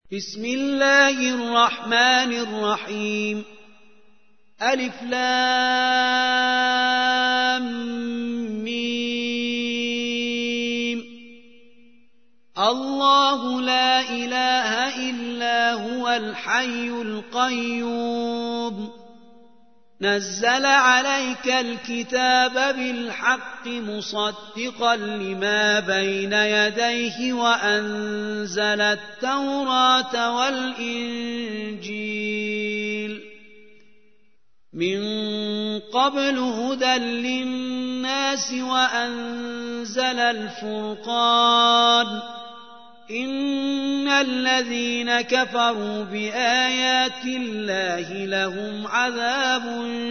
بسم الله الرحمن الرحيم ألف لام ميم الله لا إله إلا هو الحي القيوم نزل عليك الكتاب بالحق مصدقا لما بين يديه وأنزل التوراة والإنجيل من قبل هدى للناس وأنزل الفرقان إن الذين كفروا بآيات الله لهم عذاب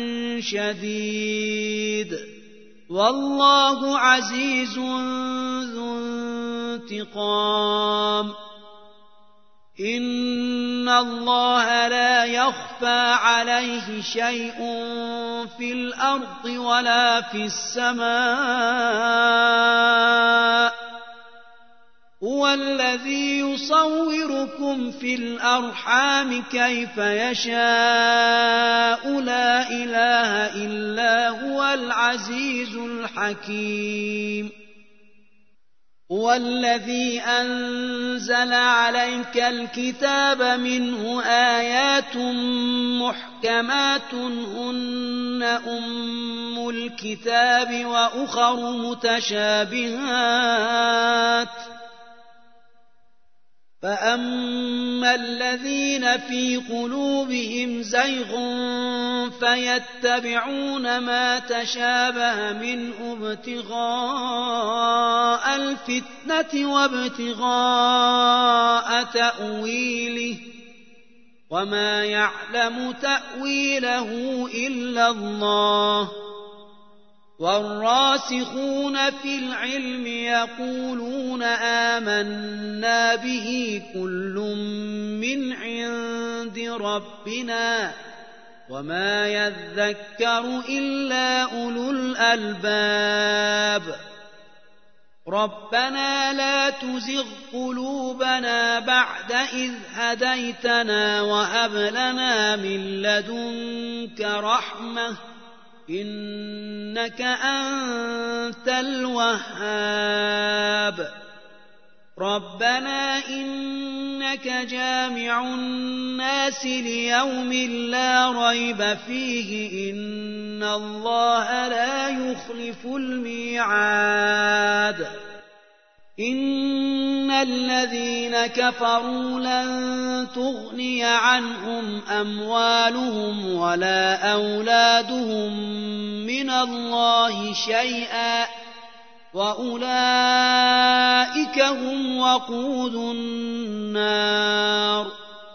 شديد والله عزيز ذو انتقام إن الله لا يخفى عليه شيء في الأرض ولا في السماء هو الذي يصوركم في الأرحام كيف يشاء لا إله إلا هو العزيز الحكيم هو الذي أنزل عليك الكتاب منه آيات محكمات هن أم الكتاب وأخر متشابهات فأما الذين في قلوبهم زيغ فيتبعون ما تشابه منه ابتغاء الفتنة وابتغاء تأويله وما يعلم تأويله إلا الله والراسخون في العلم يقولون آمنا به كل من عند ربنا وما يذكر إلا أولو الألباب ربنا لا تزغ قلوبنا بعد إذ هديتنا وهب لنا من لدنك رحمة إنك أنت الوهاب ربنا إنك جامع الناس ليوم لا ريب فيه إن الله لا يخلف الميعاد إن الذين كفروا لن تغني عنهم أموالهم ولا أولادهم من الله شيئا وأولئك هم وقود النار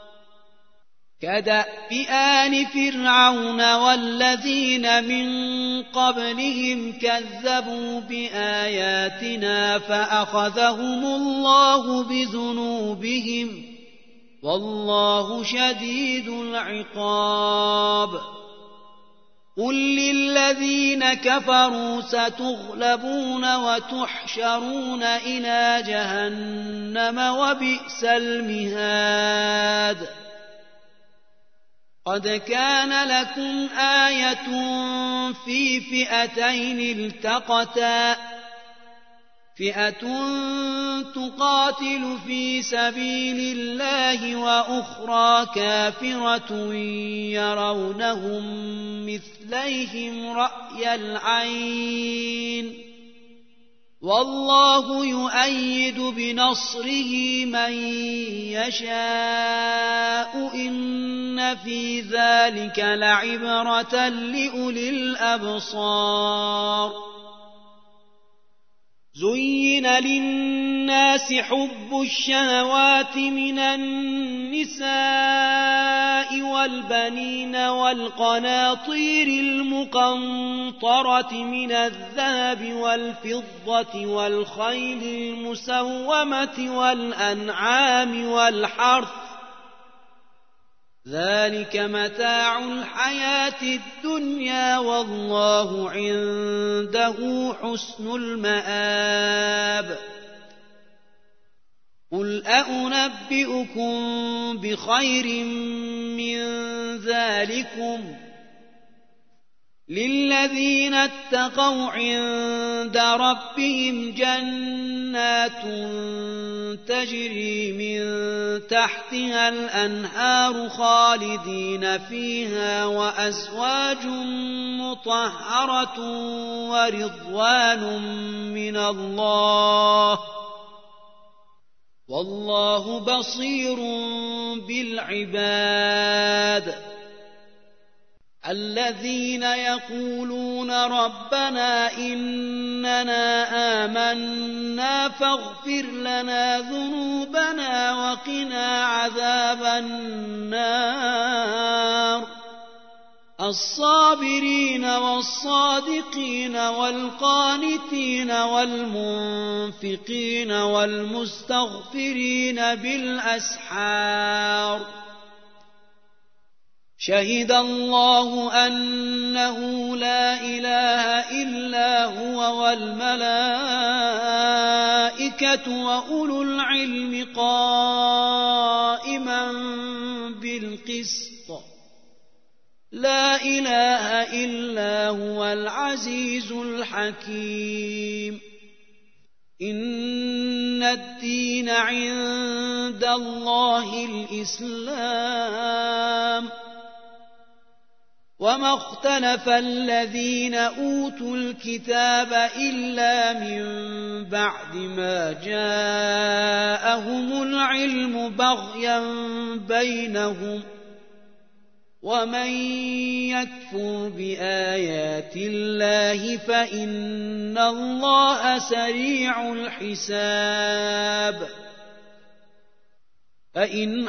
كدأب آل فرعون والذين من قبلهم كذبوا بآياتنا فأخذهم الله بذنوبهم والله شديد العقاب قل للذين كفروا ستغلبون وتحشرون إلى جهنم وبئس المهاد قد كان لكم آية في فئتين التقتا فئة تقاتل في سبيل الله وأخرى كافرة يرونهم مثليهم رأي العين والله يؤيد بنصره من يشاء إن في ذلك لعبرة لأولي الأبصار زين للناس حب الشهوات من النساء والبنين والقناطير المقنطرة من الذهب والفضة والخيل المسومة والأنعام والحرث ذلك متاع الحياة الدنيا والله عنده حسن المآب قل أأنبئكم بخير من ذلكم للذين اتقوا عند ربهم جنات تجري من تحتها الأنهار خالدين فيها وأزواج مطهرة ورضوان من الله والله بصير بالعباد الذين يقولون ربنا إننا آمنا فاغفر لنا ذنوبنا وقنا عذاب النار الصابرين والصادقين والقانتين والمنفقين والمستغفرين بالأسحار شهد الله أنه لا إله إلا هو والملائكة وأولو العلم قائما بالقسط لا إله إلا هو العزيز الحكيم إن الدين عند الله الإسلام وما اختلف الذين أوتوا الكتاب إلا من بعد ما جاءهم العلم بغيا بينهم ومن يكفر بآيات الله فإن الله سريع الحساب فإن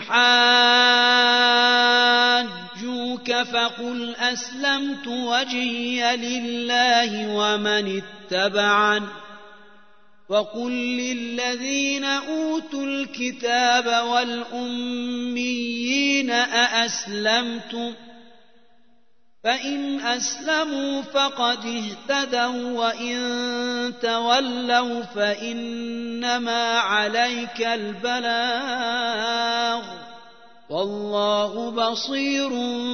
حاجوك فقل أسلمت وجهي لله ومن اتبعني وقل للذين أوتوا الكتاب والأميين أأسلمتم فإن أسلموا فقد اهتدوا وإن تولوا فإنما عليك البلاغ والله بصير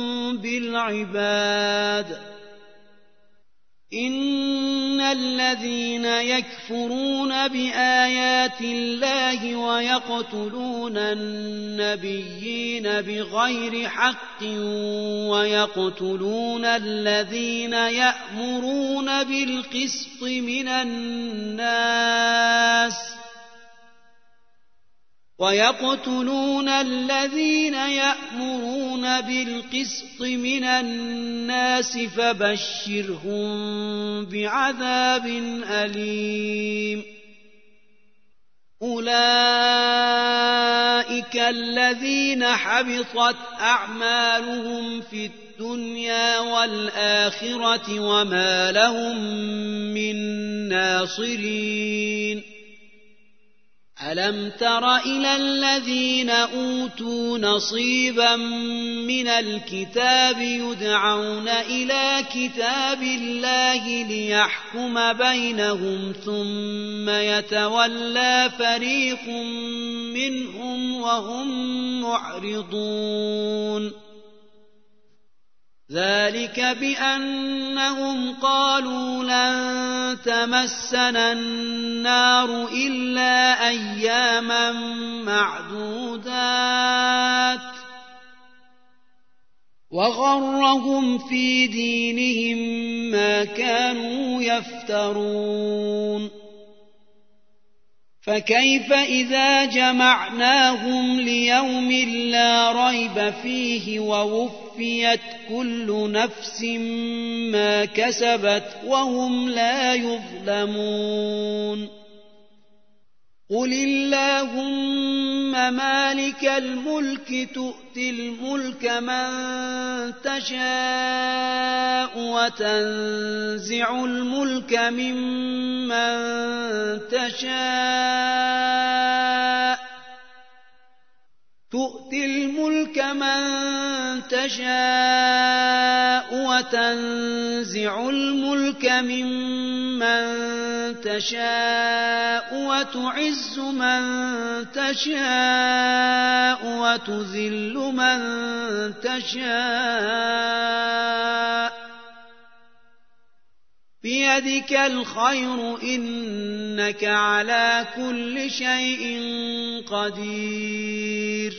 بالعباد إن الذين يكفرون بآيات الله ويقتلون النبيين بغير حق ويقتلون الذين يأمرون بالقسط من الناس فبشرهم بعذاب أليم أولئك الذين حبطت أعمالهم في الدنيا والآخرة وما لهم من ناصرين ألم تر إلى الذين أوتوا نصيبا من الكتاب يدعون إلى كتاب الله ليحكم بينهم ثم يتولى فريق منهم وهم معرضون ذلك بأنهم قالوا لن تمسنا النار إلا أياما معدودات وغرهم في دينهم ما كانوا يفترون فكيف إذا جمعناهم ليوم لا ريب فيه ووفيت كل نفس ما كسبت وهم لا يظلمون قل اللهم مالك الملك تؤتي الملك من تشاء وتنزع الملك ممن تشاء تؤتي الملك من تشاء وتنزع الملك ممن تشاء وتعز من تشاء وتذل من تشاء بيدك الخير إنك على كل شيء قدير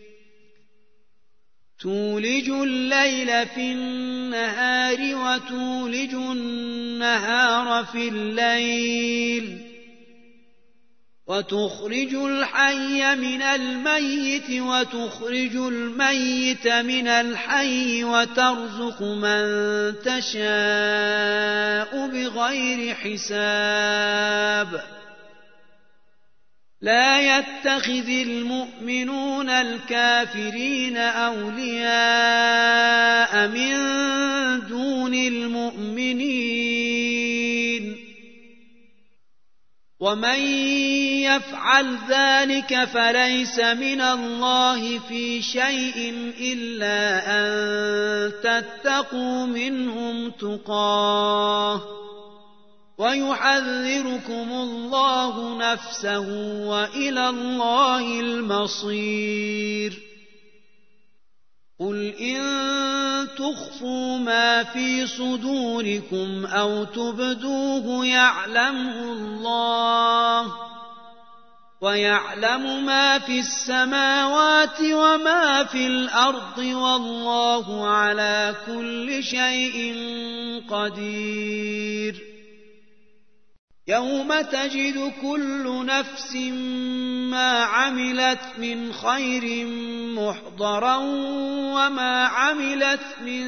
تولج الليل في النهار وتولج النهار في الليل وتخرج الحي من الميت وتخرج الميت من الحي وترزق من تشاء بغير حساب لا يتخذ المؤمنون الكافرين أولياء من دون المؤمنين ومن يفعل ذلك فليس من الله في شيء إلا أن تتقوا منهم تقاه ويحذركم الله نفسه وإلى الله المصير قل إن تخفوا ما في صدوركم أو تبدوه يعلمه الله ويعلم ما في السماوات وما في الأرض والله على كل شيء قدير يوم تجد كل نفس ما عملت من خير محضرا وما عملت من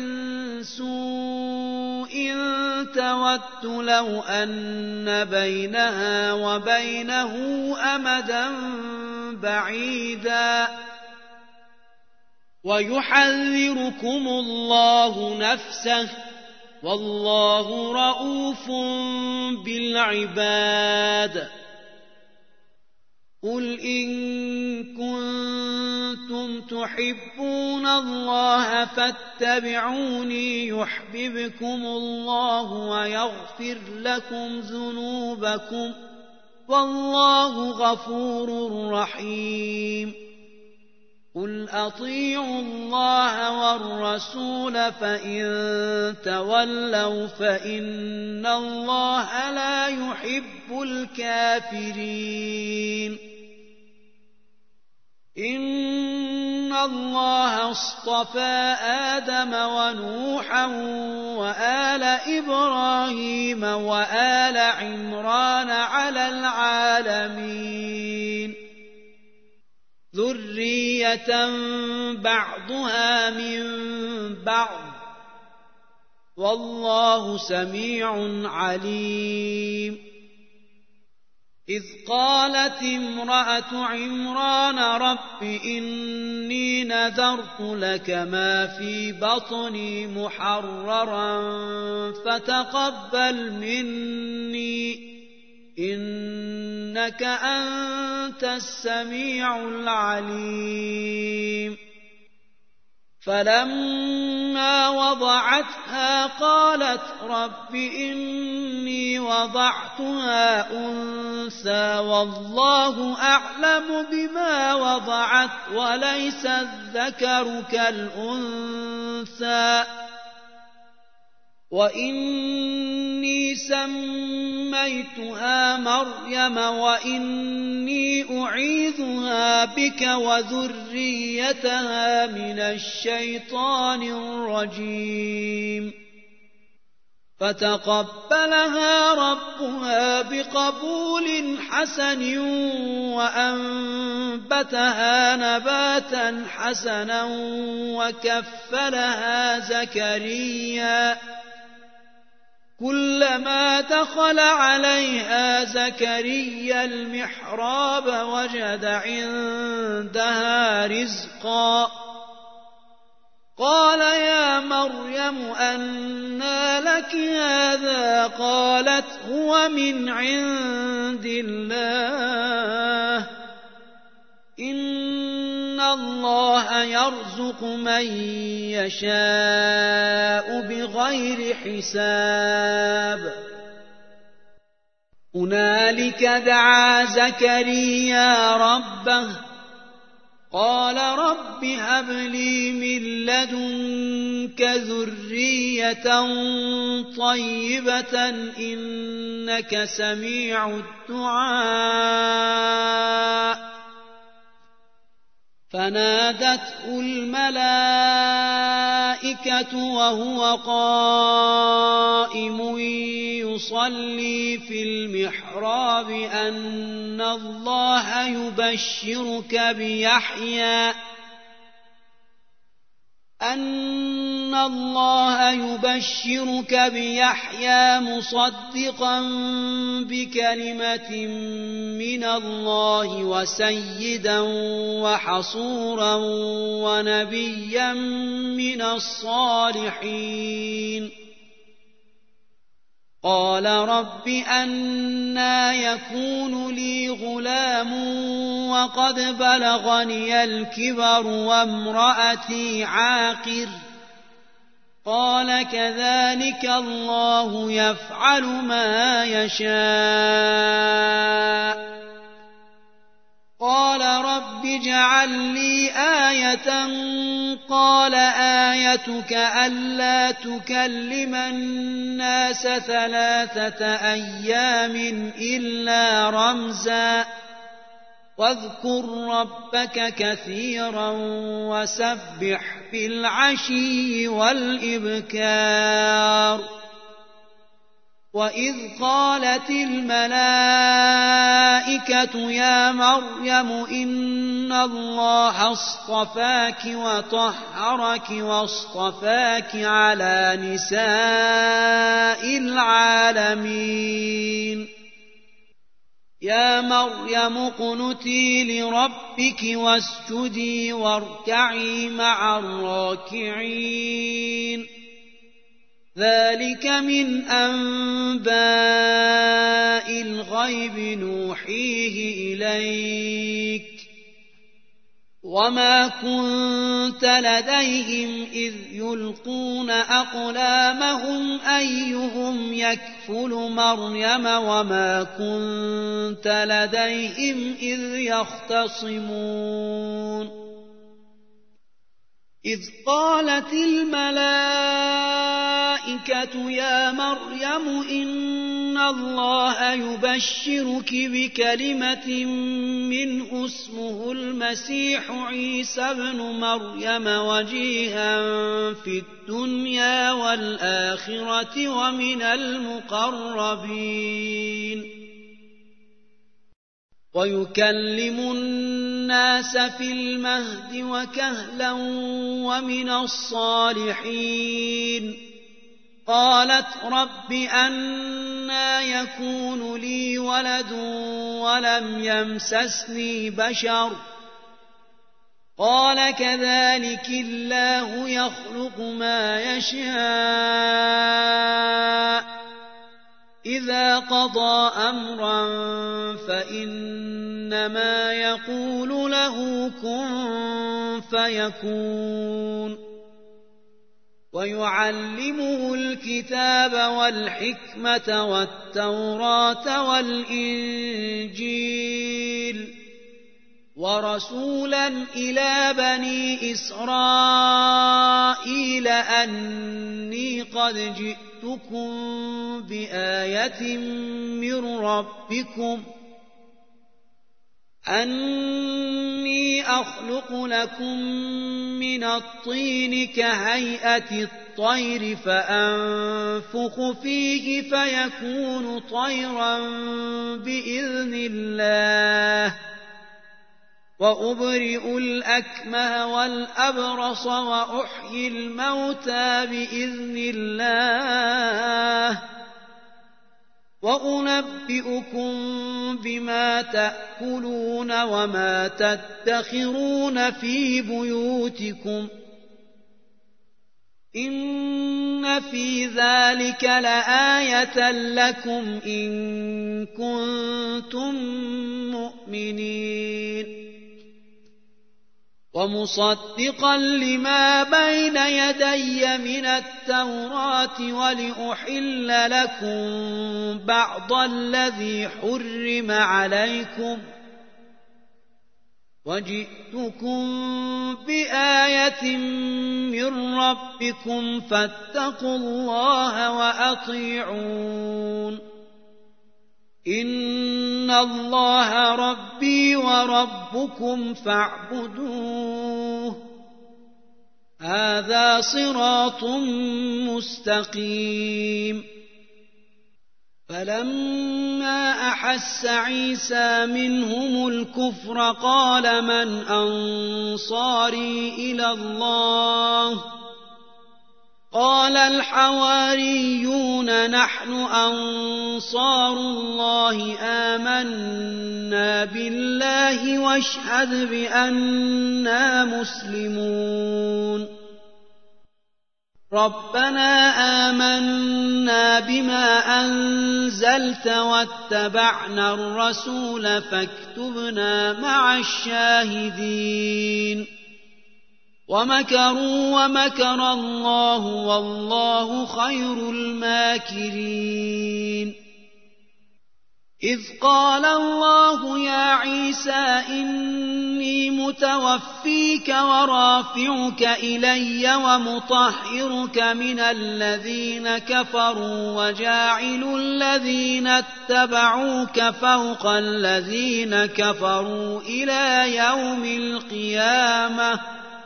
سوء تود لو أن بينها وبينه أمدا بعيدا ويحذركم الله نفسه والله رءوف بالعباد قل إن كنتم تحبون الله فاتبعوني يحببكم الله ويغفر لكم ذنوبكم والله غفور رحيم قل أطيعوا الله والرسول فإن تولوا فإن الله لا يحب الكافرين إن الله اصطفى آدم ونوحا وآل إبراهيم وآل عمران على العالمين ذرية بعضها من بعض والله سميع عليم إذ قالت امرأة عمران رب إني نذرت لك ما في بطني محررا فتقبل مني إنك أنت السميع العليم فلما وضعتها قالت رب إني وضعتها أنثى والله أعلم بما وضعت وليس الذكر كالأنثى وإني سميتها مريم وإني أعيذها بك وذريتها من الشيطان الرجيم فتقبلها ربها بقبول حسن وأنبتها نباتا حسنا وكفلها زكريا كلما دخل عليها زكريا المحراب وجد عندها رزقا قال يا مريم أنى لك هذا قالت هو من عند الله إن الله اللَّهَ يَرْزُقُ مَن يَشَاءُ بِغَيْرِ حِسَابٍ هُنَالِكَ دَعَا زَكَرِيَّا رَبَّهُ قَالَ رَبِّ هَبْ لِي مِن لَّدُنكَ ذُرِّيَّةً طَيِّبَةً إِنَّكَ سَمِيعُ الدُّعَاءِ فنادته الملائكة وهو قائم يصلي في المحراب أن الله يبشرك بيحيى مصدقا بكلمة من الله وسيدا وحصورا ونبيا من الصالحين قال رب أنى يكون لي غلام وقد بلغني الكبر وامرأتي عاقر قال كذلك الله يفعل ما يشاء قال رب اجعل لي آية قال آيتك ألا تكلم الناس 3 أيام إلا رمزا واذكر ربك كثيرا وسبح بالعشي والإبكار وإذ قالت الملائكة يا مريم إن الله اصطفاك وطهرك واصطفاك على نساء العالمين يا مريم اقنتي لربك واسجدي واركعي مع الراكعين ذلك من أنباء الغيب نوحيه إليك وما كنت لديهم إذ يلقون أقلامهم أيهم يكفل مريم وما كنت لديهم إذ يختصمون إذ قالت الملائكة يا مريم إن الله يبشرك بكلمة منه اسمه المسيح عيسى ابن مريم وجيها في الدنيا والآخرة ومن المقربين ويكلم الناس في المهد وكهلا ومن الصالحين قالت رب أنى يكون لي ولد ولم يمسسني بشر قال كذلك الله يخلق ما يشاء إذا قضى أمرا فإنما يقول له كن فيكون ويعلمه الكتاب والحكمة والتوراة والإنجيل ورسولا إلى بني إسرائيل أني قد جئتكم بآية من ربكم أني أخلق لكم من الطين كهيئة الطير فأنفخ فيه فيكون طيرا بإذن الله وأبرئ الأكمه والأبرص وأحيي الموتى بإذن الله وأنبئكم بما تأكلون وما تدخرون في بيوتكم إن في ذلك لآية لكم إن كنتم مؤمنين ومصدقا لما بين يدي من التوراة ولأحل لكم بعض الذي حرم عليكم وجئتكم بآية من ربكم فاتقوا الله وأطيعون إن الله ربي وربكم فاعبدوه هذا صراط مستقيم فلما أحس عيسى منهم الكفر قال من أنصاري إلى الله قال الحواريون نحن أنصار الله آمنا بالله واشهد بأننا مسلمون ربنا آمنا بما أنزلت واتبعنا الرسول فاكتبنا مع الشاهدين ومكروا ومكر الله والله خير الماكرين إذ قال الله يا عيسى إني متوفيك ورافعك إلي ومطهرك من الذين كفروا وجاعل الذين اتبعوك فوق الذين كفروا إلى يوم القيامة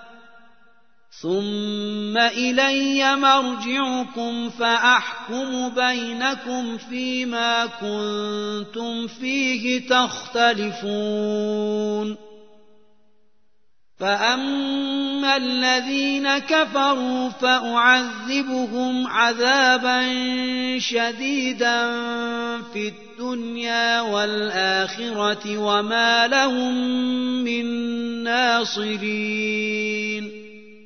ثم إلي مرجعكم فأحكم بينكم فيما كنتم فيه تختلفون فأما الذين كفروا فأعذبهم عذابا شديدا في الدنيا والآخرة وما لهم من ناصرين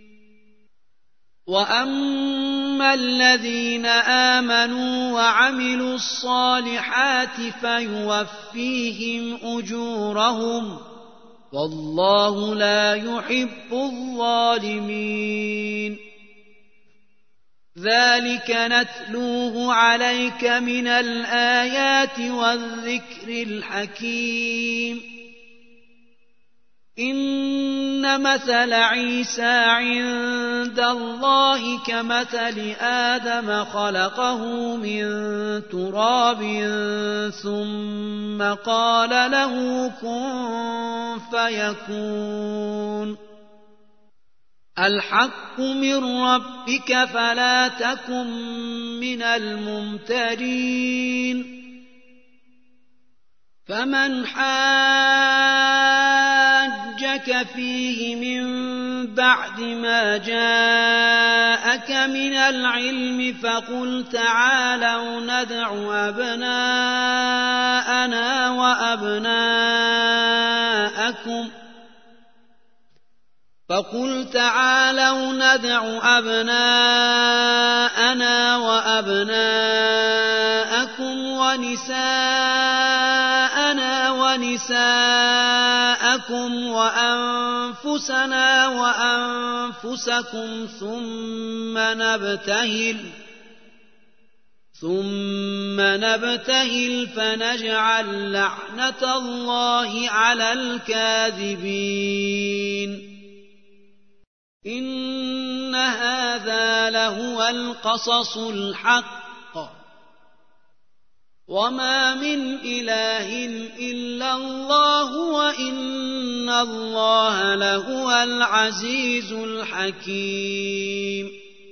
وأما الذين آمنوا وعملوا الصالحات فيوفيهم أجورهم والله لا يحب الظالمين ذلك نتلوه عليك من الآيات والذكر الحكيم إن مثل عيسى عند الله كمثل آدم خلقه من تراب ثم قال له كن فيكون الحق من ربك فلا تكن من الممترين فمن حاجك فيه من بعد ما جاءك من العلم فقل تعالوا ندع أبناءنا وأبناءكم ونساءنا ونساءكم وأنفسنا وأنفسكم ثم نبتهل فنجعل لعنة الله على الكاذبين إن هذا لهو القصص الحق وما من إله إلا الله وإن الله لهو العزيز الحكيم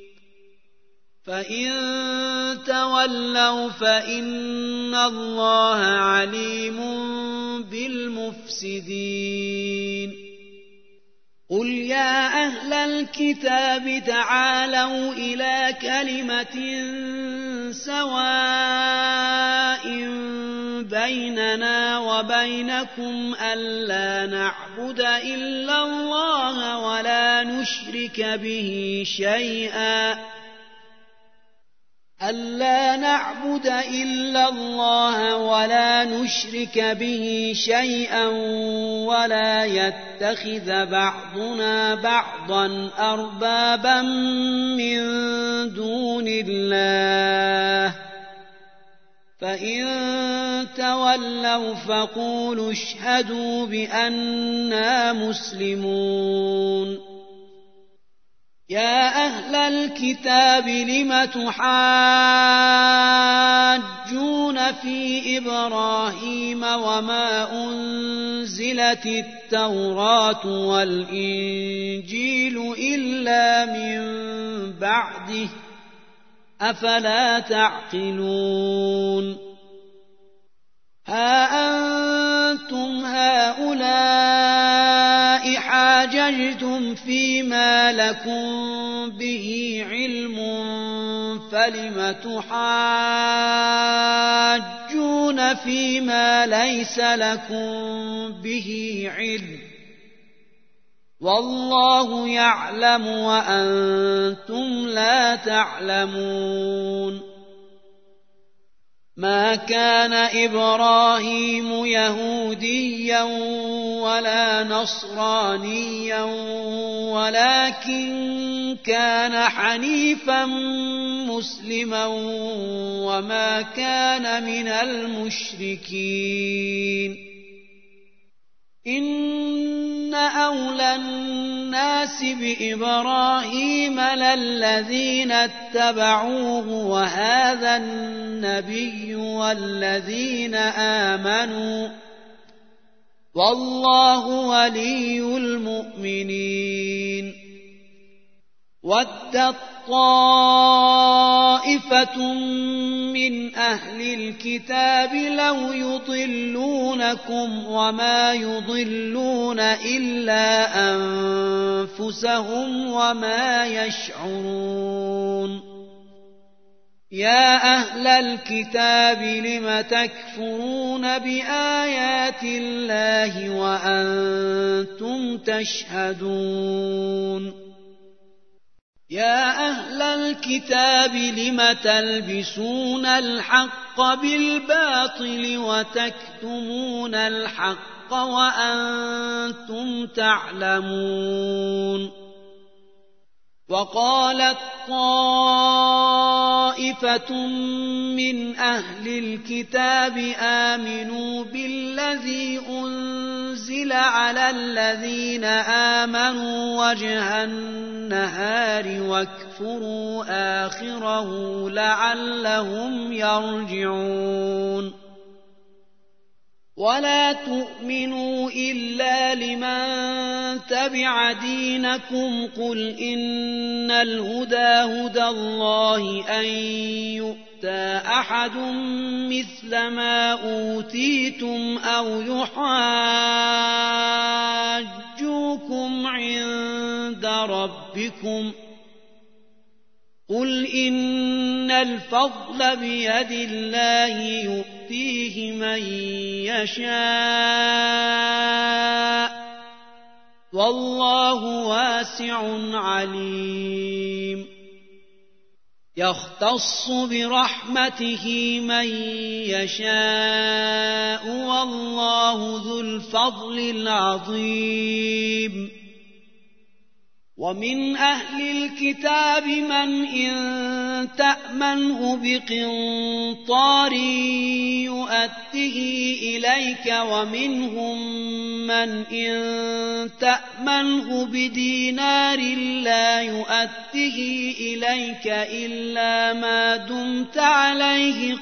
فإن تولوا فإن الله عليم بالمفسدين قل يا أهل الكتاب تعالوا إلى كلمة سواء بيننا وبينكم ألا نعبد إلا الله ولا نشرك به شيئا ألا نعبد إلا الله ولا نشرك به شيئا ولا يتخذ بعضنا بعضا أربابا من دون الله فإن تولوا فقولوا اشهدوا بأننا مسلمون يا أهل الكتاب لم تحاجون في إبراهيم وما أنزلت التوراة والإنجيل إلا من بعده أفلا تعقلون ها أنتم هؤلاء حاججتم فيما لكم به علم فلم تحاجون فيما ليس لكم به علم والله يعلم وأنتم لا تعلمون ما كان إبراهيم يهوديا ولا نصرانيا ولكن كان حنيفا مسلما وما كان من المشركين إن أولى الناس بإبراهيم للذين اتبعوه وهذا النبي والذين آمنوا والله ولي المؤمنين ودت طائفة من أهل الكتاب لو يضلونكم وما يضلون إلا أنفسهم وما يشعرون يا أهل الكتاب لم تكفرون بآيات الله وأنتم تشهدون يا أهل الكتاب لم تلبسون الحق بالباطل وتكتمون الحق وأنتم تعلمون وقالت طائفة من أهل الكتاب آمنوا بالذي أنزل على الذين آمنوا وجه النهار واكفروا آخره لعلهم يرجعون ولا تؤمنوا إلا لمن تبع دينكم قل إن الهدى هدى الله أن يؤتى أحد مثل ما أوتيتم أو يحاجوكم عند ربكم قل إن الفضل بيد الله يؤتيه من يشاء والله واسع عليم يختص برحمته من يشاء والله ذو الفضل العظيم ومن أهل الكتاب من إن تأمنه بقنطار يؤده إليك ومنهم من إن تأمنه بدينار لا يؤده إليك إلا ما دمت عليه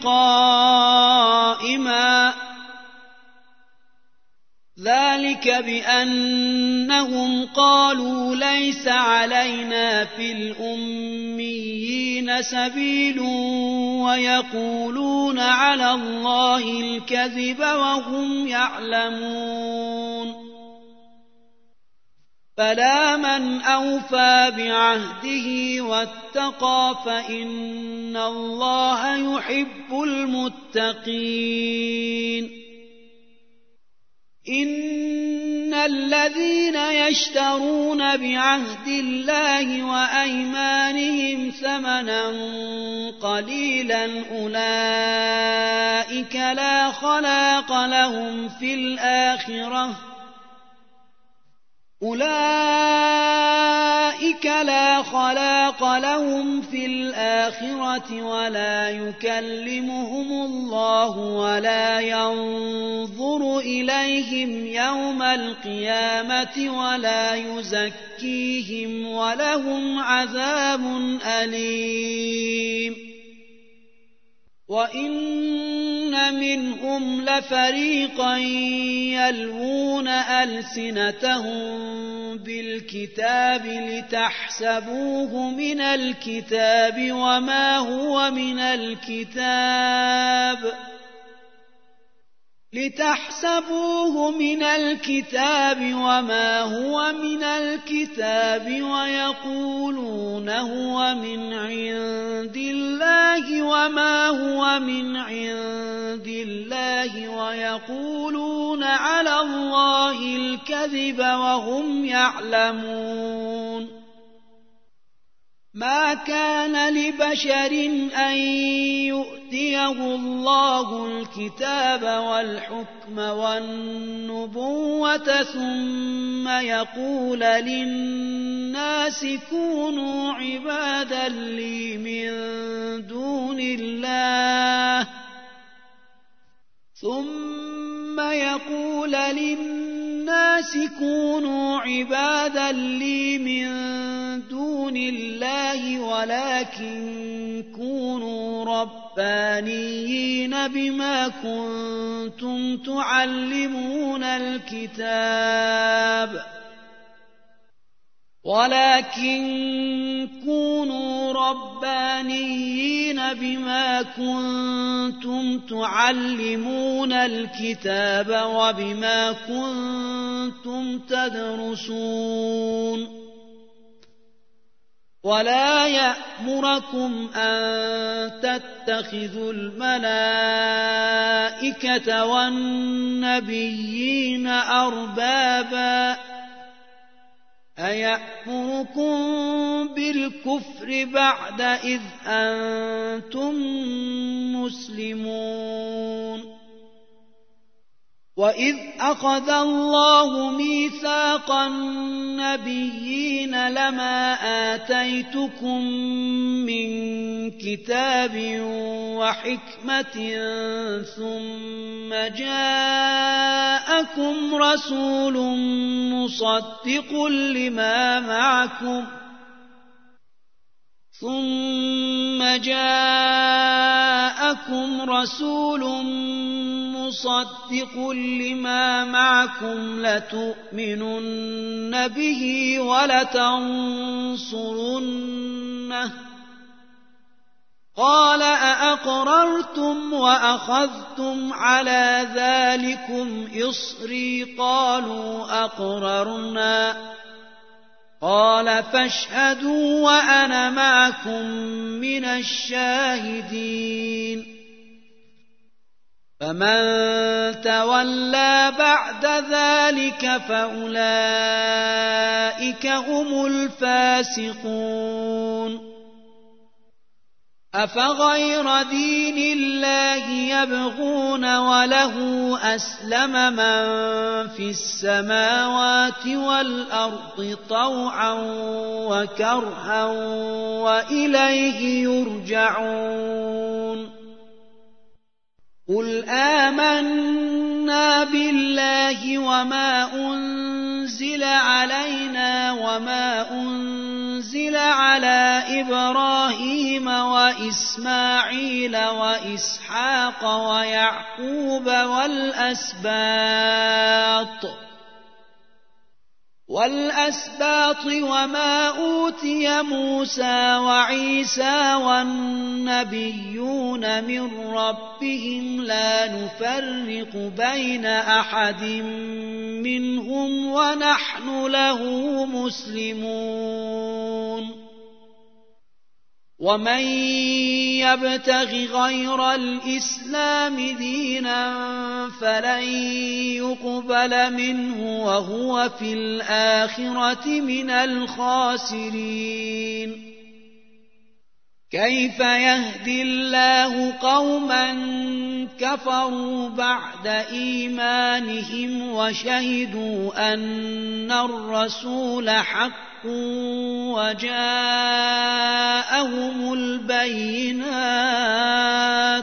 قائما ذلك بأنهم قالوا ليس علينا في الأميين سبيل ويقولون على الله الكذب وهم يعلمون فلا من أوفى بعهده واتقى فإن الله يحب المتقين إن الذين يشترون بعهد الله وأيمانهم ثمنا قليلا أولئك لا خلاق لهم في الآخرة ولا يكلمهم الله ولا ينظر إليهم يوم القيامة ولا يزكيهم ولهم عذاب أليم وإن منهم لفريقا يلوون ألسنتهم بالكتاب لتحسبوه من الكتاب وما هو من الكتاب ويقولون هو من عند الله وما هو من عند الله ويقولون على الله الكذب وهم يعلمون ما كان لبشر أن يؤتيه الله الكتاب والحكم والنبوة ثم يقول للناس كونوا عبادا لي من دون الله ولكن كونوا ربانيين بما كنتم تعلمون الكتاب وبما كنتم تدرسون ولا يأمركم أن تتخذوا الملائكة والنبيين أربابا أيأمركم بالكفر بعد إذ أنتم مسلمون وإذ أخذ الله ميثاق النبيين لما آتيتكم من كتاب وحكمة ثم جاءكم رسول مصدق لما معكم لتؤمنن به ولتنصرنه قال أأقررتم وأخذتم على ذلكم إصري قالوا أقررنا قال فاشهدوا وأنا معكم من الشاهدين فمن تولى بعد ذلك فأولئك هم الفاسقون أفغير دين الله يبغون وله أسلم من في السماوات والأرض طوعا وكرها وإليه يرجعون قل آمنا بالله وما أنزل علينا وما أنزل على إبراهيم وإسماعيل وإسحاق ويعقوب والأسباط وما أوتي موسى وعيسى والنبيون من ربهم لا نفرق بين أحد منهم ونحن له مسلمون ومن يبتغ غير الإسلام دينا فلن يقبل منه وهو في الآخرة من الخاسرين. كيف يهدي الله قوما كفروا بعد إيمانهم وشهدوا أن الرسول حق وجاءهم البينات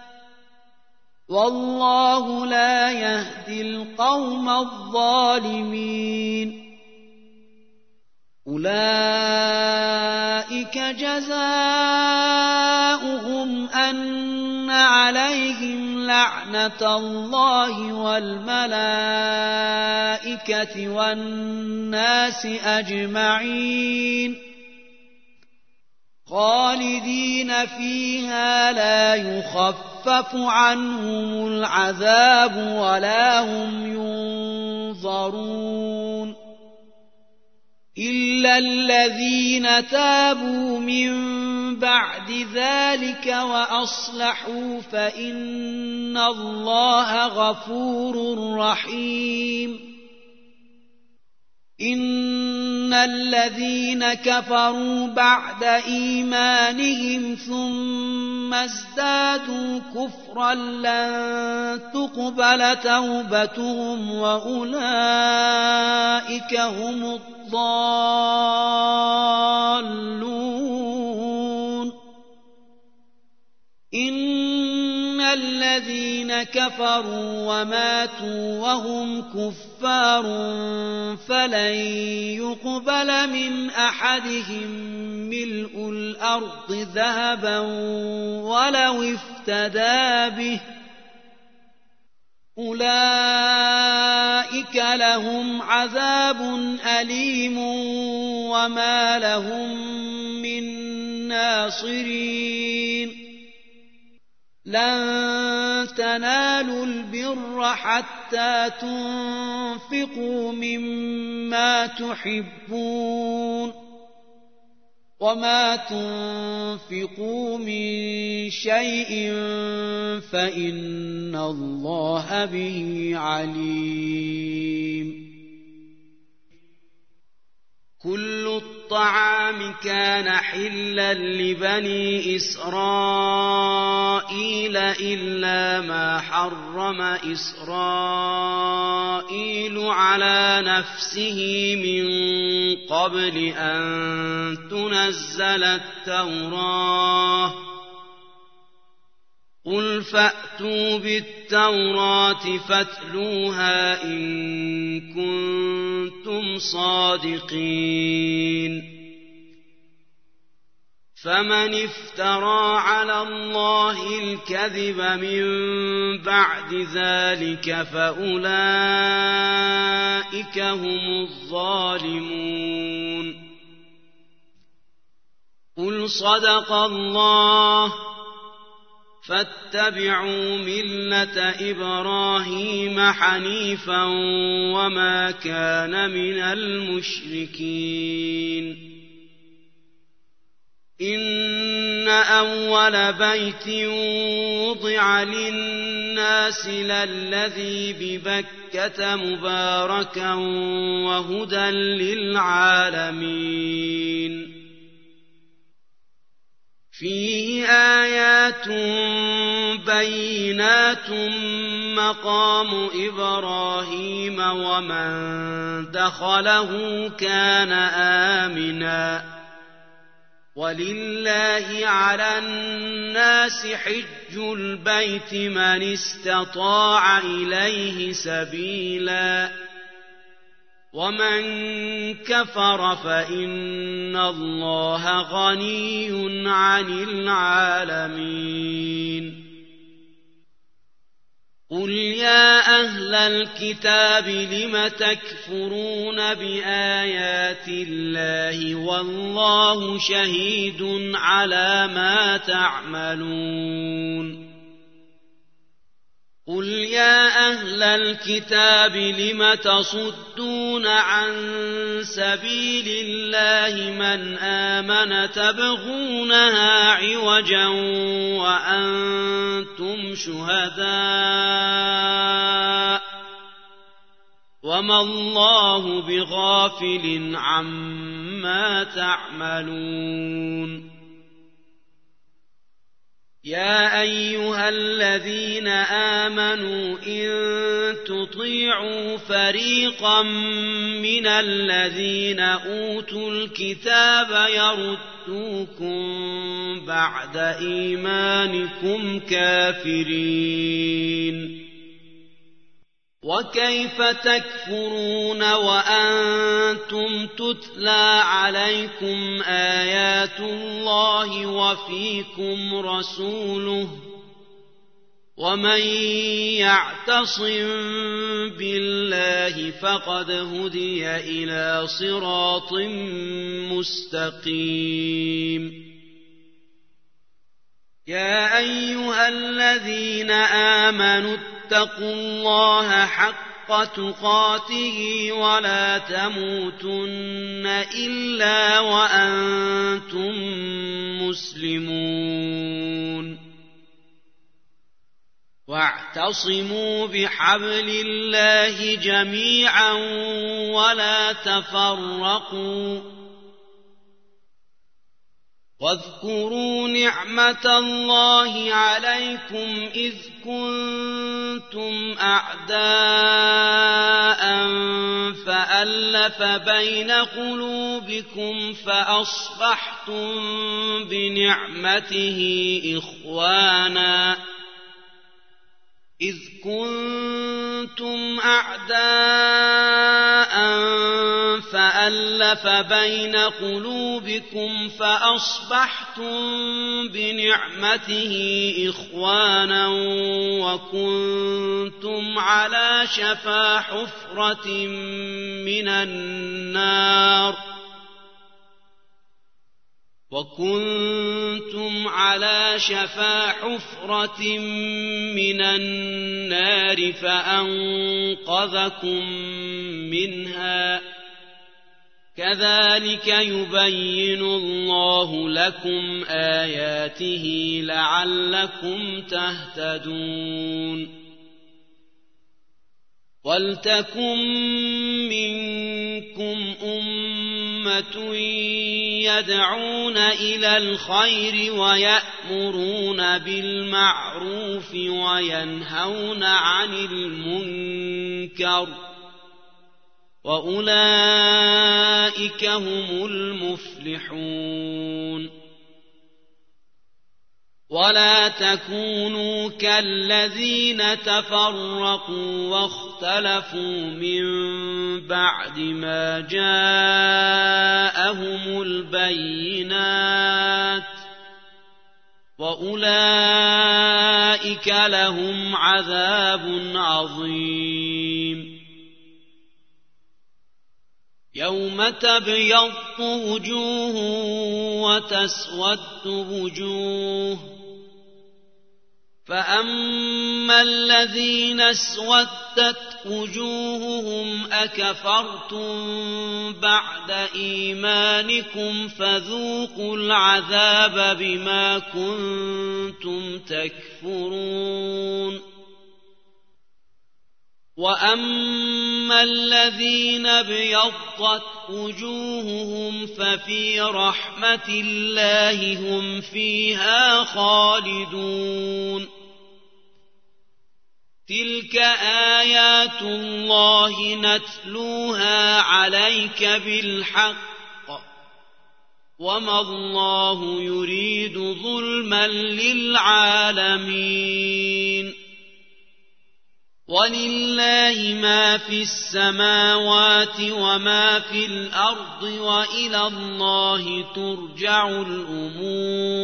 والله لا يهدي القوم الظالمين. أولئك جزاؤهم أن عليهم لعنة الله والملائكة والناس أجمعين خالدين فيها لا يخفف عنهم العذاب ولا هم ينظرون إلا الذين تابوا من بعد ذلك وأصلحوا فإن الله غفور رحيم. إن الذين كفروا بعد إيمانهم ثم ازدادوا كفرا لن تقبل توبتهم وأولئك هم الضالون. إن الذين كفروا وماتوا وهم كفار فلن يقبل من أحدهم ملء الأرض ذهبا ولو افتدى به أولئك لهم عذاب أليم وما لهم من ناصرين. لن تنالوا البر حتى تنفقوا مما تحبون وما تنفقوا من شيء فإن الله به عليم. كل الطعام كان حلا لبني إسرائيل إلا ما حرم إسرائيل على نفسه من قبل أن تنزل التوراة قل فأتوا بالتوراة فاتلوها إن كنتم صادقين. فمن افترى على الله الكذب من بعد ذلك فأولئك هم الظالمون. قل صدق الله فاتبعوا ملة إبراهيم حنيفا وما كان من المشركين. إن أول بيت وضع للناس للذي ببكة مباركا وهدى للعالمين. فيه آيات بينات مقام إبراهيم ومن دخله كان آمنا ولله على الناس حج البيت من استطاع إليه سبيلا ومن كفر فإن الله غني عن العالمين. قل يا أهل الكتاب لم تكفرون بآيات الله والله شهيد على ما تعملون. قل يا أهل الكتاب لم تصدون عن سبيل الله من آمن تبغونها عوجا وأنتم شهداء وما الله بغافل عما تعملون يا أيها الذين آمنوا إن تطيعوا فريقا من الذين أوتوا الكتاب يردوكم بعد إيمانكم كافرين وكيف تكفرون وأنتم تتلى عليكم آيات الله وفيكم رسوله ومن يعتصم بالله فقد هدي إلى صراط مستقيم يا أيها الذين آمنوا اتقوا الله حق تقاته ولا تموتن إلا وأنتم مسلمون واعتصموا بحبل الله جميعا ولا تفرقوا واذكروا نعمة الله عليكم إذ كنتم أعداء فألف بين قلوبكم فأصبحتم بنعمته إخوانا فألف بين قلوبكم فأصبحتم بنعمته إخوانا وكنتم على شفا حفرة من النار فأنقذكم منها كذلك يبين الله لكم آياته لعلكم تهتدون ولتكن منكم أمة يدعون إلى الخير ويأمرون بالمعروف وينهون عن المنكر وأولئك هم المفلحون ولا تكونوا كالذين تفرقوا واختلفوا من بعد ما جاءهم البينات وأولئك لهم عذاب عظيم يوم تبيض وجوه وتسود وجوه فأما الذين اسودت وجوههم أكفرتم بعد إيمانكم فذوقوا العذاب بما كنتم تكفرون وأما الذين ابيضت وجوههم ففي رحمة الله هم فيها خالدون تلك آيات الله نتلوها عليك بالحق وما الله يريد ظلما للعالمين ولله ما في السماوات وما في الأرض وإلى الله ترجع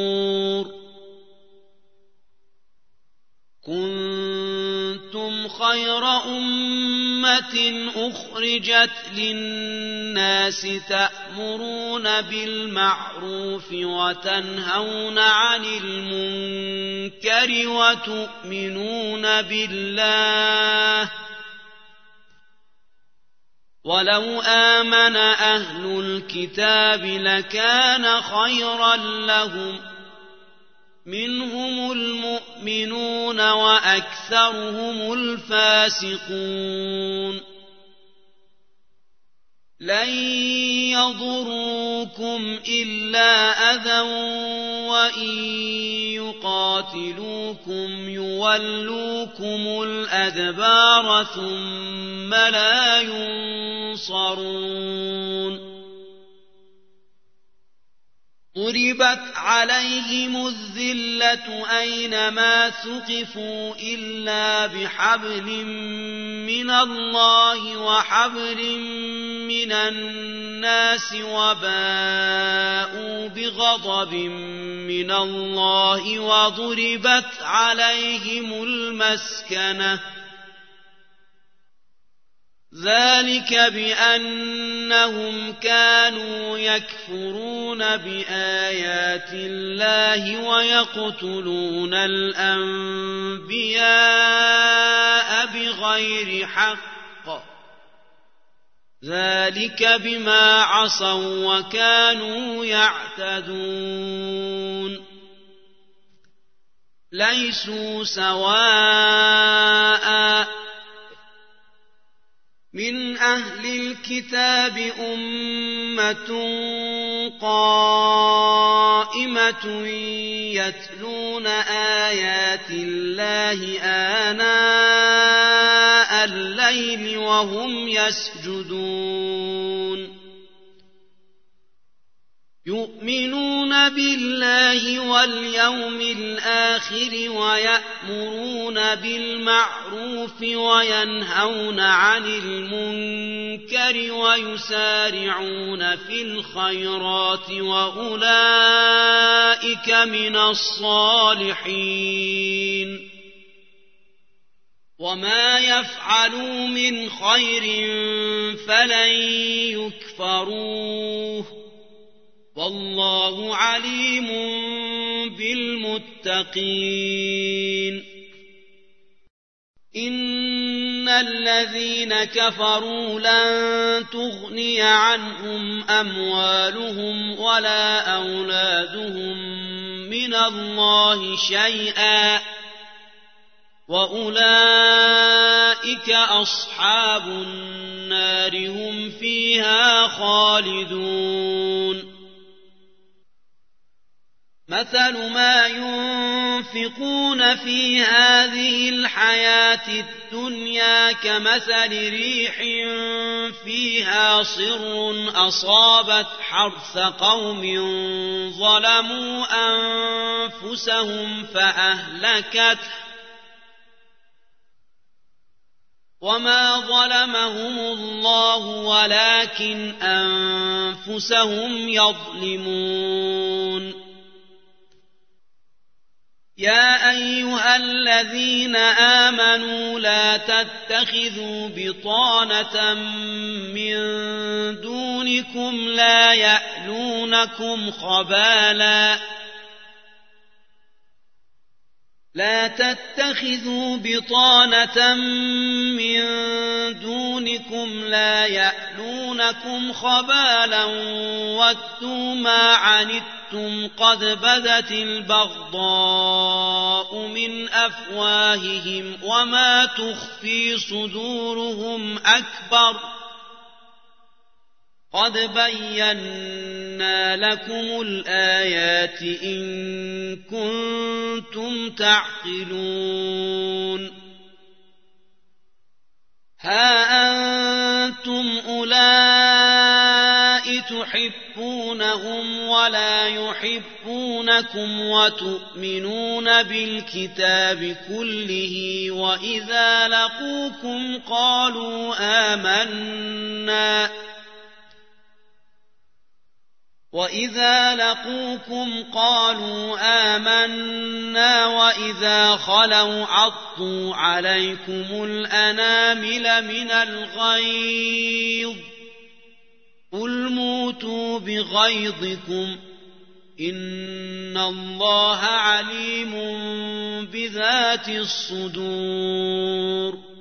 الأمور كنتم خير خير أمة أخرجت للناس تأمرون بالمعروف وتنهون عن المنكر وتؤمنون بالله ولو آمن أهل الكتاب لكان خيرا لهم منهم المؤمنون وأكثرهم الفاسقون لن يضروكم إلا أذى وإن يقاتلوكم يولوكم الأدبار ثم لا ينصرون ضربت عليهم الذلة أينما ثقفوا إلا بحبل من الله وحبل من الناس وباءوا بغضب من الله وضربت عليهم المسكنة ذلك بأنهم كانوا يكفرون بآيات الله ويقتلون الأنبياء بغير حق ذلك بما عصوا وكانوا يعتدون ليسوا سواء من أهل الكتاب أمة قائمة يتلون آيات الله آناء الليل وهم يسجدون يؤمنون بالله واليوم الآخر ويأمرون بالمعروف وينهون عن المنكر ويسارعون في الخيرات وأولئك من الصالحين وما يفعلوا من خير فلن يكفروه والله عليم بالمتقين إن الذين كفروا لن تغني عنهم أموالهم ولا أولادهم من الله شيئا وأولئك أصحاب النار هم فيها خالدون مثل ما ينفقون في هذه الحياة الدنيا كمثل ريح فيها صر أصابت حرث قوم ظلموا أنفسهم فأهلكته وما ظلمهم الله ولكن أنفسهم يظلمون يا أيها الذين آمنوا لا تتخذوا بطانة من دونكم لا يألونكم خبالا لا تتخذوا بطانة من دونكم لا يألونكم خبالا ودوا ما عنتم قد بدت البغضاء من أفواههم وما تخفي صدورهم أكبر قد بينا لكم الآيات إن كنتم تعقلون ها أنتم أولئك تحبونهم ولا يحبونكم وتؤمنون بالكتاب كله وإذا لقوكم قالوا آمنا وإذا لقوكم قالوا آمنا وإذا خلوا عضوا عليكم الأنامل من الغيظ قل موتوا بغيظكم إن الله عليم بذات الصدور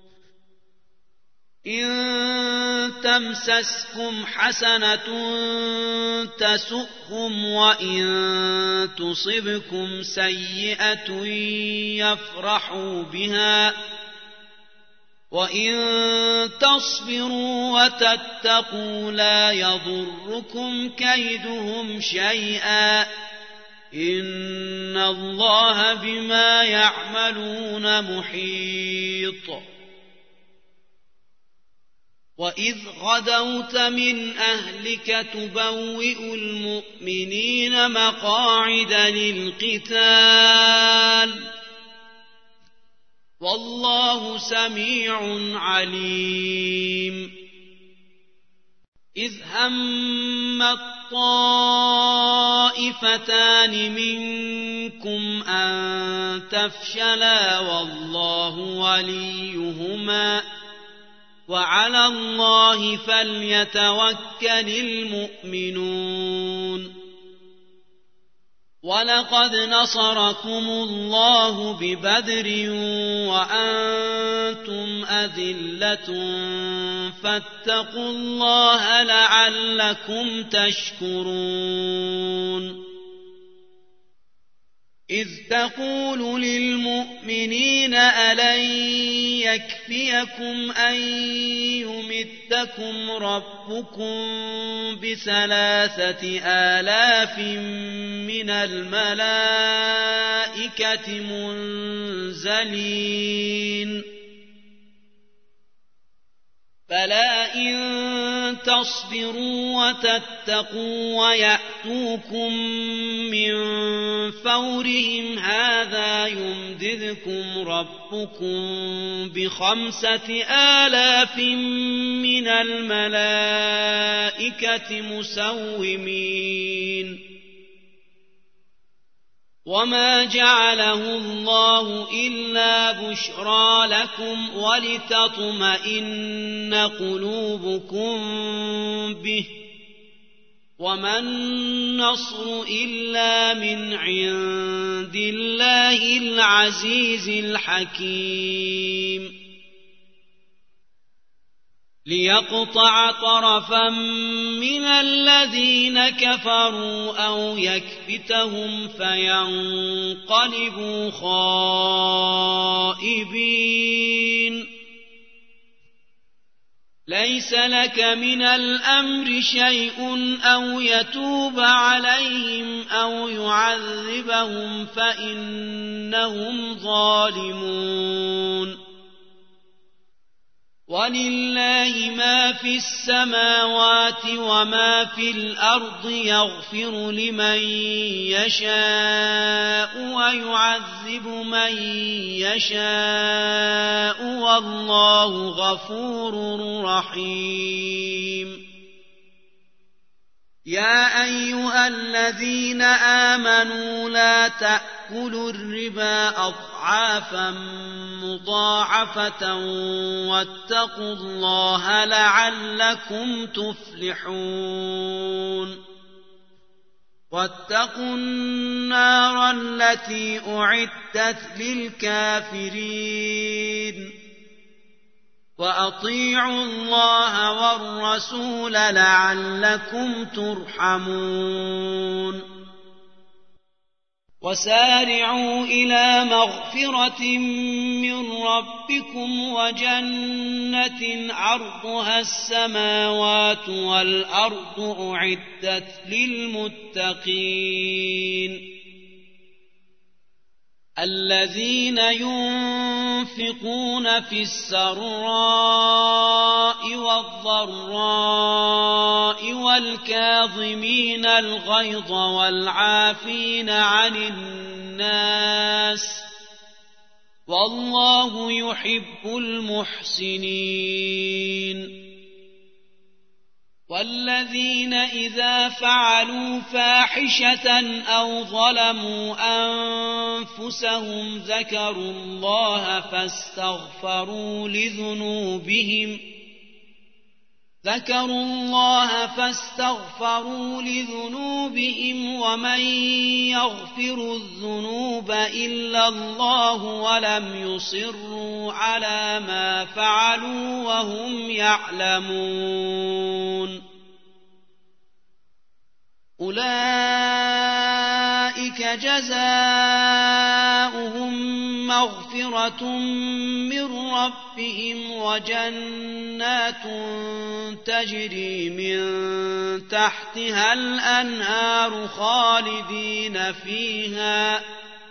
إن تمسسكم حسنة تسؤهم وإن تصبكم سيئة يفرحوا بها وإن تصبروا وتتقوا لا يضركم كيدهم شيئا إن الله بما يعملون محيط وإذ غدوت من أهلك تبوئ المؤمنين مقاعد للقتال والله سميع عليم إذ هم الطائفتان منكم أن تفشلا والله وليهما وعلى الله فليتوكل المؤمنون ولقد نصركم الله ببدر وأنتم أذلة فاتقوا الله لعلكم تشكرون إذ تقول للمؤمنين ألن يكفيكم أن يمدكم ربكم ب3,000 من الملائكة منزلين فلا إن تصبروا وتتقوا ويأتوكم من فورهم هذا يمددكم ربكم ب5,000 من الملائكة مسومين وما جعله الله إلا بشرى لكم ولتطمئن قلوبكم به وما النصر إلا من عند الله العزيز الحكيم ليقطع طرفا من الذين كفروا أو يكبتهم فينقلبوا خائبين ليس لك من الأمر شيء أو يتوب عليهم أو يعذبهم فإنهم ظالمون ولله ما في السماوات وما في الأرض يغفر لمن يشاء ويعذب من يشاء والله غفور رحيم يا أيها الذين آمنوا لا تأكلوا الربا أضعافا مضاعفة واتقوا الله لعلكم تفلحون واتقوا النار التي أعدت للكافرين وأطيعوا الله والرسول لعلكم ترحمون وسارعوا إلى مغفرة من ربكم وجنة عرضها السماوات والأرض أعدت للمتقين الذين ينفقون في السراء والضراء والكاظمين الغيظ والعافين عن الناس والله يحب المحسنين والذين إذا فعلوا فاحشة أو ظلموا أنفسهم ذكروا الله فاستغفروا لذنوبهم ومن يغفر الذنوب إلا الله ولم يصروا على ما فعلوا وهم يعلمون أولئك جزاؤهم مغفرة من ربهم وجنات تجري من تحتها الأنهار خالدين فيها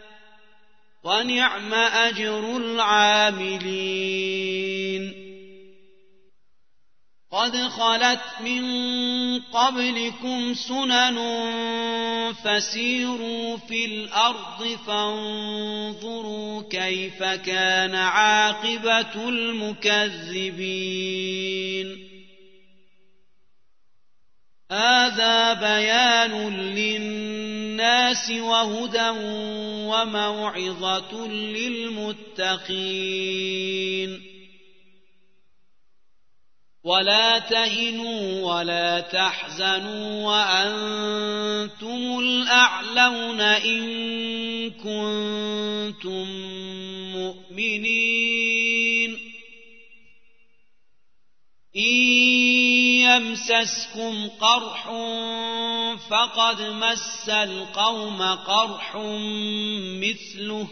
ونعم أجر العاملين قد خلت من قبلكم سنن فسيروا في الأرض فانظروا كيف كان عاقبة المكذبين هذا بيان للناس وهدى وموعظة للمتقين ولا تهنوا ولا تحزنوا وأنتم الأعلون إن كنتم مؤمنين إن يمسسكم قرح فقد مس القوم قرح مثله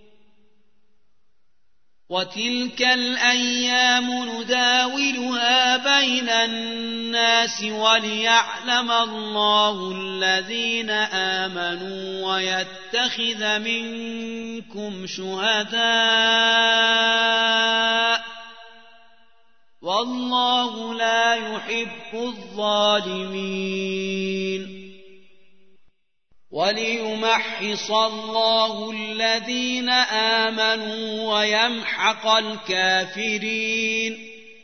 وتلك الأيام نداولها بين الناس وليعلم الله الذين آمنوا ويتخذ منكم شهداء والله لا يحب الظالمين وليمحص الله الذين آمنوا ويمحق الكافرين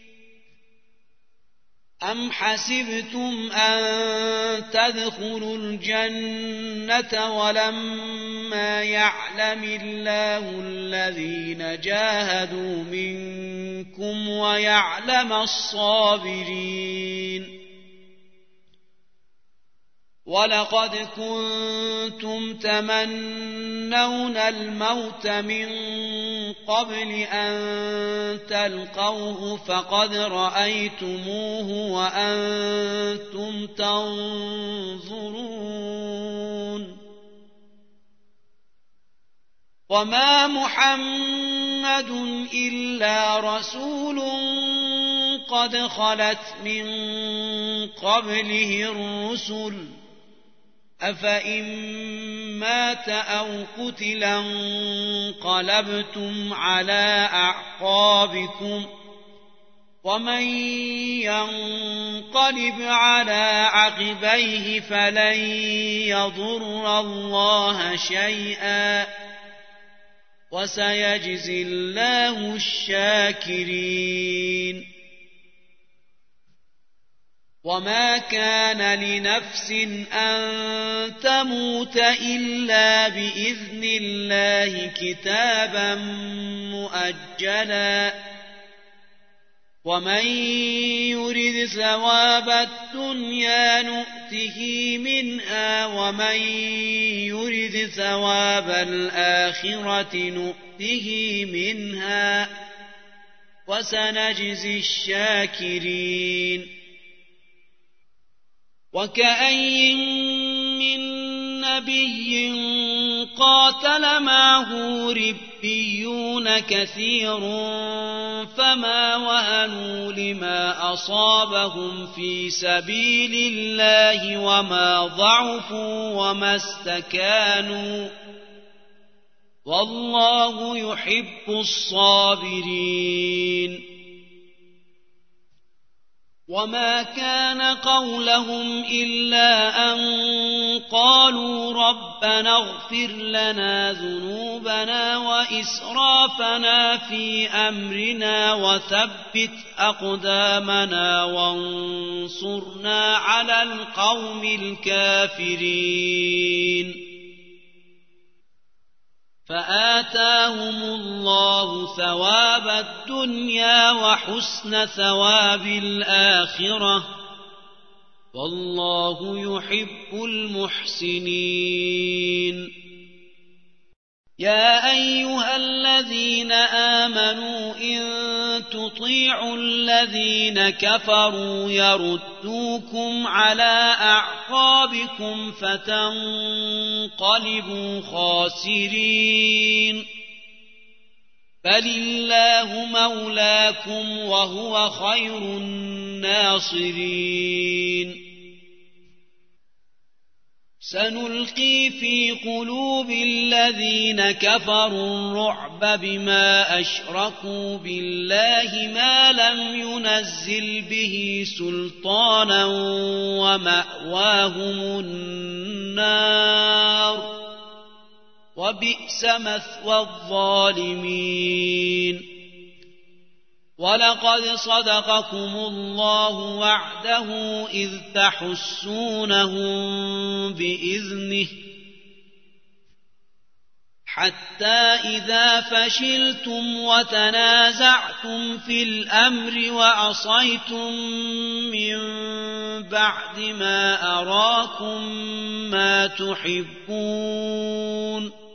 أم حسبتم أن تدخلوا الجنة ولما يعلم الله الذين جاهدوا منكم ويعلم الصابرين ولقد كنتم تمنون الموت من قبل أن تلقوه فقد رأيتموه وأنتم تنظرون وما محمد إلا رسول قد خلت من قبله الرسل أفإن مات أو قتل انقلبتم على أعقابكم ومن ينقلب على عقبيه فلن يضر الله شيئا وسيجزي الله الشاكرين وما كان لنفس أن تموت إلا بإذن الله كتابا مؤجلا ومن يرد ثواب الدنيا نؤته منها ومن يرد ثواب الآخرة نؤته منها وسنجزي الشاكرين وكأي من نبي قاتل معه ربيون كثير فما وهنوا لما أصابهم في سبيل الله وما ضعفوا وما استكانوا والله يحب الصابرين وما كان قولهم إلا أن قالوا ربنا اغفر لنا ذنوبنا وإسرافنا في أمرنا وثبت أقدامنا وانصرنا على القوم الكافرين فآتاهم الله ثواب الدنيا وحسن ثواب الآخرة والله يحب المحسنين يا أيها الذين آمنوا إن تطيعوا الذين كفروا يردوكم على أعقابكم فتنقلبوا خاسرين بل الله مولاكم وهو خير الناصرين سنلقي في قلوب الذين كفروا الرعب بما أشركوا بالله ما لم ينزل به سلطانا ومأواهم النار وبئس مثوى الظالمين ولقد صدقكم الله وعده إذ تحسونهم بإذنه حتى إذا فشلتم وتنازعتم في الأمر وعصيتم من بعد ما أراكم ما تحبون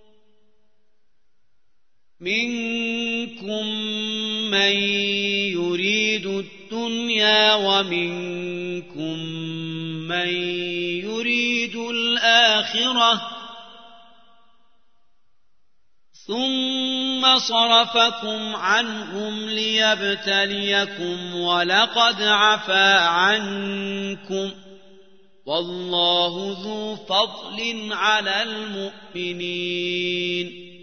منكم من يريد الدنيا ومنكم من يريد الآخرة ثم صرفكم عنهم ليبتليكم ولقد عفا عنكم والله ذو فضل على المؤمنين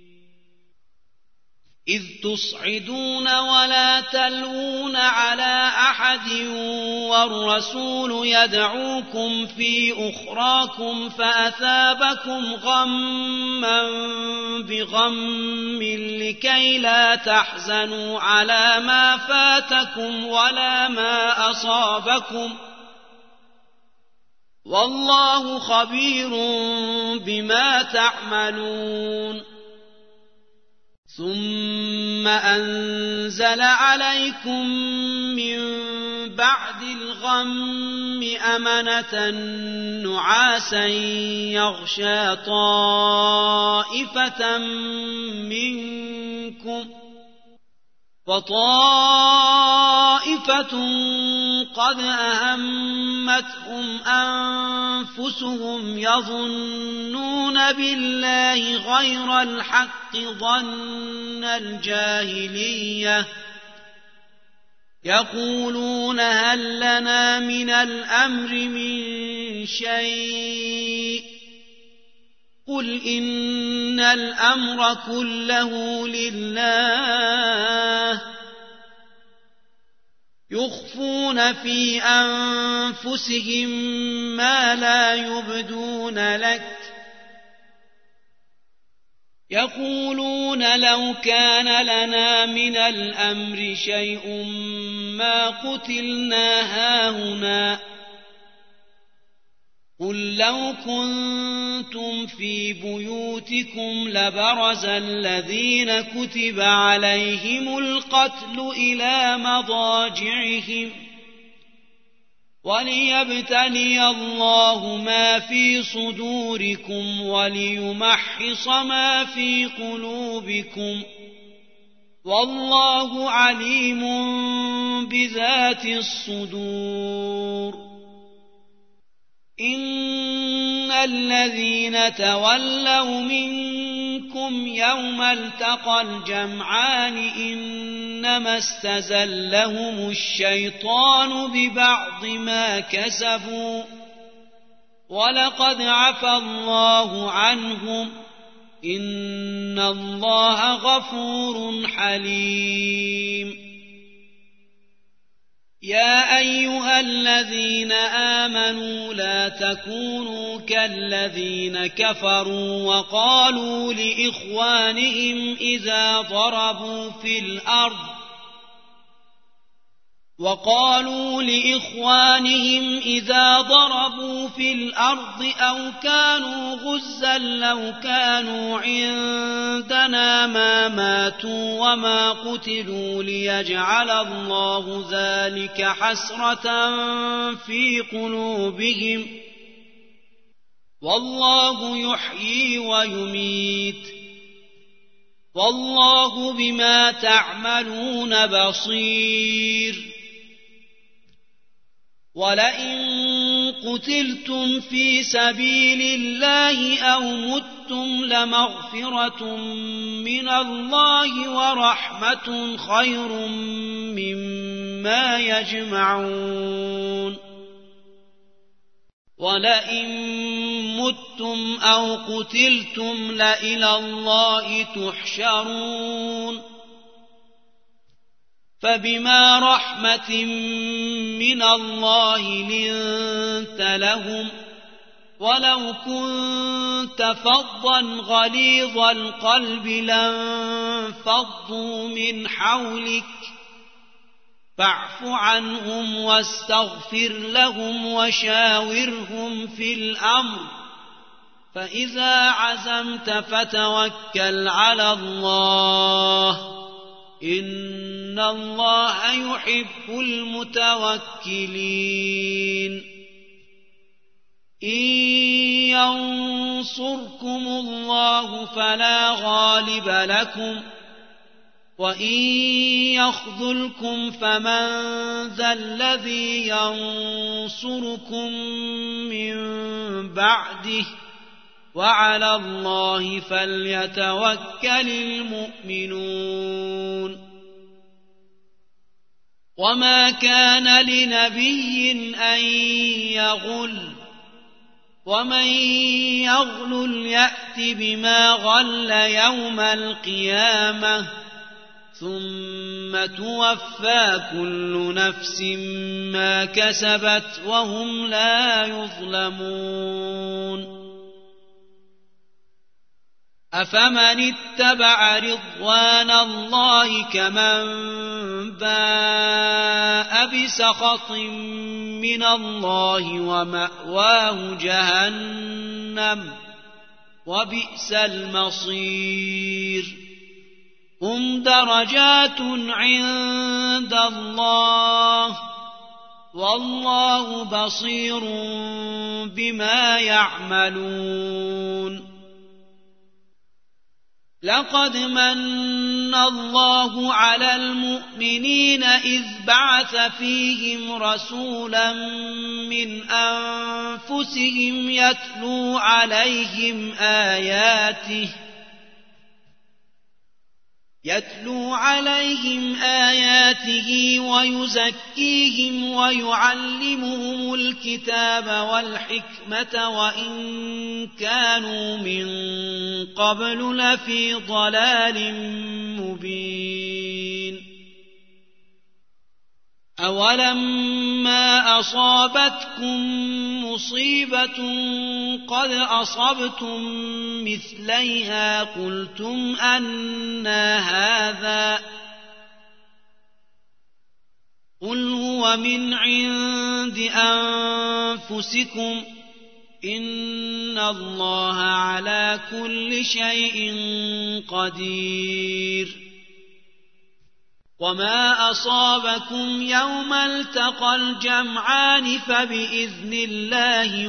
إذ تصعدون ولا تلوون على أحد والرسول يدعوكم في أخراكم فأثابكم غما بغم لكي لا تحزنوا على ما فاتكم ولا ما أصابكم والله خبير بما تعملون ثم أنزل عليكم من بعد الغم أمنة نعاسا يغشى طائفة منكم وطائفة قد أهمتهم أنفسهم يظنون بالله غير الحق ظن الجاهلية يقولون هل لنا من الأمر من شيء قل إن الأمر كله لله يخفون في أنفسهم ما لا يبدون لك يقولون لو كان لنا من الأمر شيء ما قتلنا هاهنا قل لو كنتم في بيوتكم لبرز الذين كتب عليهم القتل إلى مضاجعهم وليبتلي الله ما في صدوركم وليمحص ما في قلوبكم والله عليم بذات الصدور إن الذين تولوا منكم يوم التقى الجمعان إنما استزلهم الشيطان ببعض ما كسبوا ولقد عفا الله عنهم إن الله غفور حليم يا أيها الذين آمنوا لا تكونوا كالذين كفروا وقالوا لإخوانهم إذا ضربوا في الأرض أو كانوا غزا لو كانوا عندنا ما ماتوا وما قتلوا ليجعل الله ذلك حسرة في قلوبهم والله يحيي ويميت والله بما تعملون بصير ولئن قتلتم في سبيل الله أو متم لمغفرة من الله ورحمة خير مما يجمعون ولئن متم أو قتلتم لإلى الله تحشرون فبما رحمة من الله لنت لهم ولو كنت فظا غليظ القلب لانفضوا من حولك فاعف عنهم واستغفر لهم وشاورهم في الأمر فإذا عزمت فتوكل على الله إن الله يحب المتوكلين إن ينصركم الله فلا غالب لكم وإن يخذلكم فمن ذا الذي ينصركم من بعده وعلى الله فليتوكل المؤمنون وما كان لنبي أن يغل ومن يغلل يأت بما غل يوم القيامة ثم توفى كل نفس ما كسبت وهم لا يظلمون أفمن اتبع رضوان الله كمن باء بسخط من الله ومأواه جهنم وبئس المصير هم درجات عند الله والله بصير بما يعملون لقد من الله على المؤمنين إذ بعث فيهم رسولا من أنفسهم يتلو عليهم آياته ويزكيهم ويعلمهم الكتاب والحكمة وإن كانوا من قبل لفي ضلال مبين أولما أصابتكم مصيبة قد أصبتم مثليها قلتم أنى هذا قل هو من عند أنفسكم إن الله على كل شيء قدير وما أصابكم يوم التقى الجمعان فبإذن الله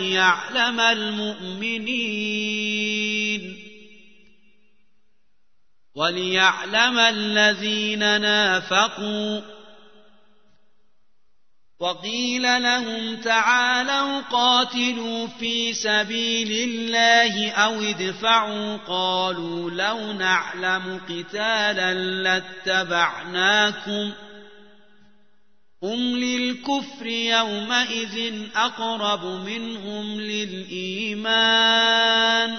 وليعلم الذين نافقوا وقيل لهم تعالوا قاتلوا في سبيل الله أو ادفعوا قالوا لو نعلم قتالا لاتبعناكم هم للكفر يومئذ أقرب منهم للإيمان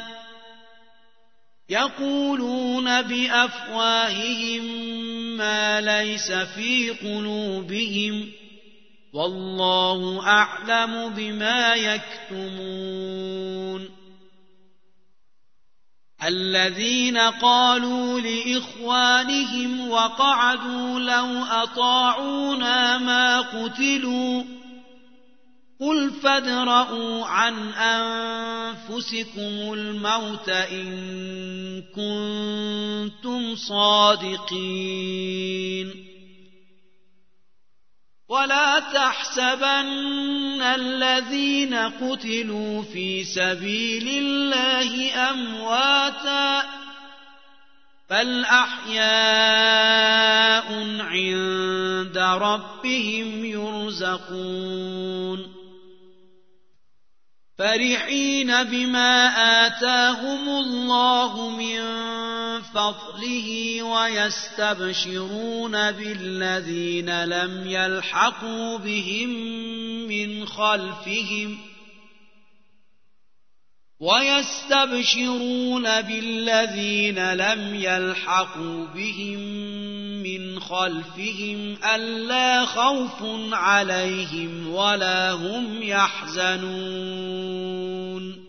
يقولون بأفواههم ما ليس في قلوبهم والله أعلم بما يكتمون الذين قالوا لإخوانهم وقعدوا لو أطاعونا ما قتلوا قل فادرءوا عن أنفسكم الموت إن كنتم صادقين ولا تحسبن الذين قتلوا في سبيل الله أمواتا بل أحياء عند ربهم يرزقون فرحين بما آتاهم الله من فضله ويستبشرون بالذين لم يلحقوا بهم من خلفهم ألا خوف عليهم ولا هم يحزنون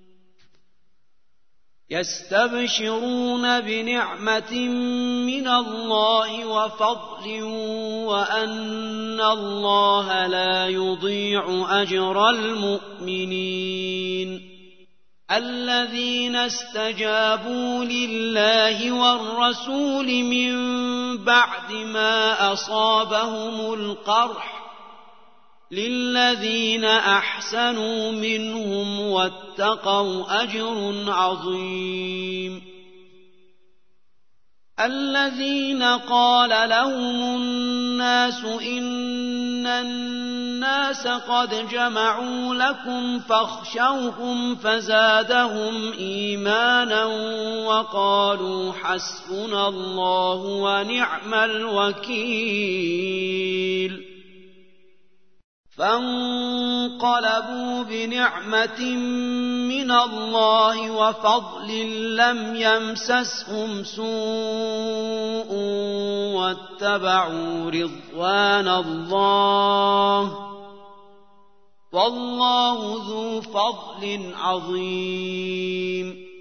يستبشرون بنعمة من الله وفضل وأن الله لا يضيع أجر المؤمنين الذين استجابوا لله والرسول من بعد ما أصابهم القرح للذين أحسنوا منهم واتقوا أجر عظيم الذين قال لهم الناس إن الناس قد جمعوا لكم فاخشوهم فزادهم إيمانا وقالوا حسبنا الله ونعم الوكيل فانقلبوا بنعمة من الله وفضل لم يمسسهم سوء واتبعوا رضوان الله والله ذو فضل عظيم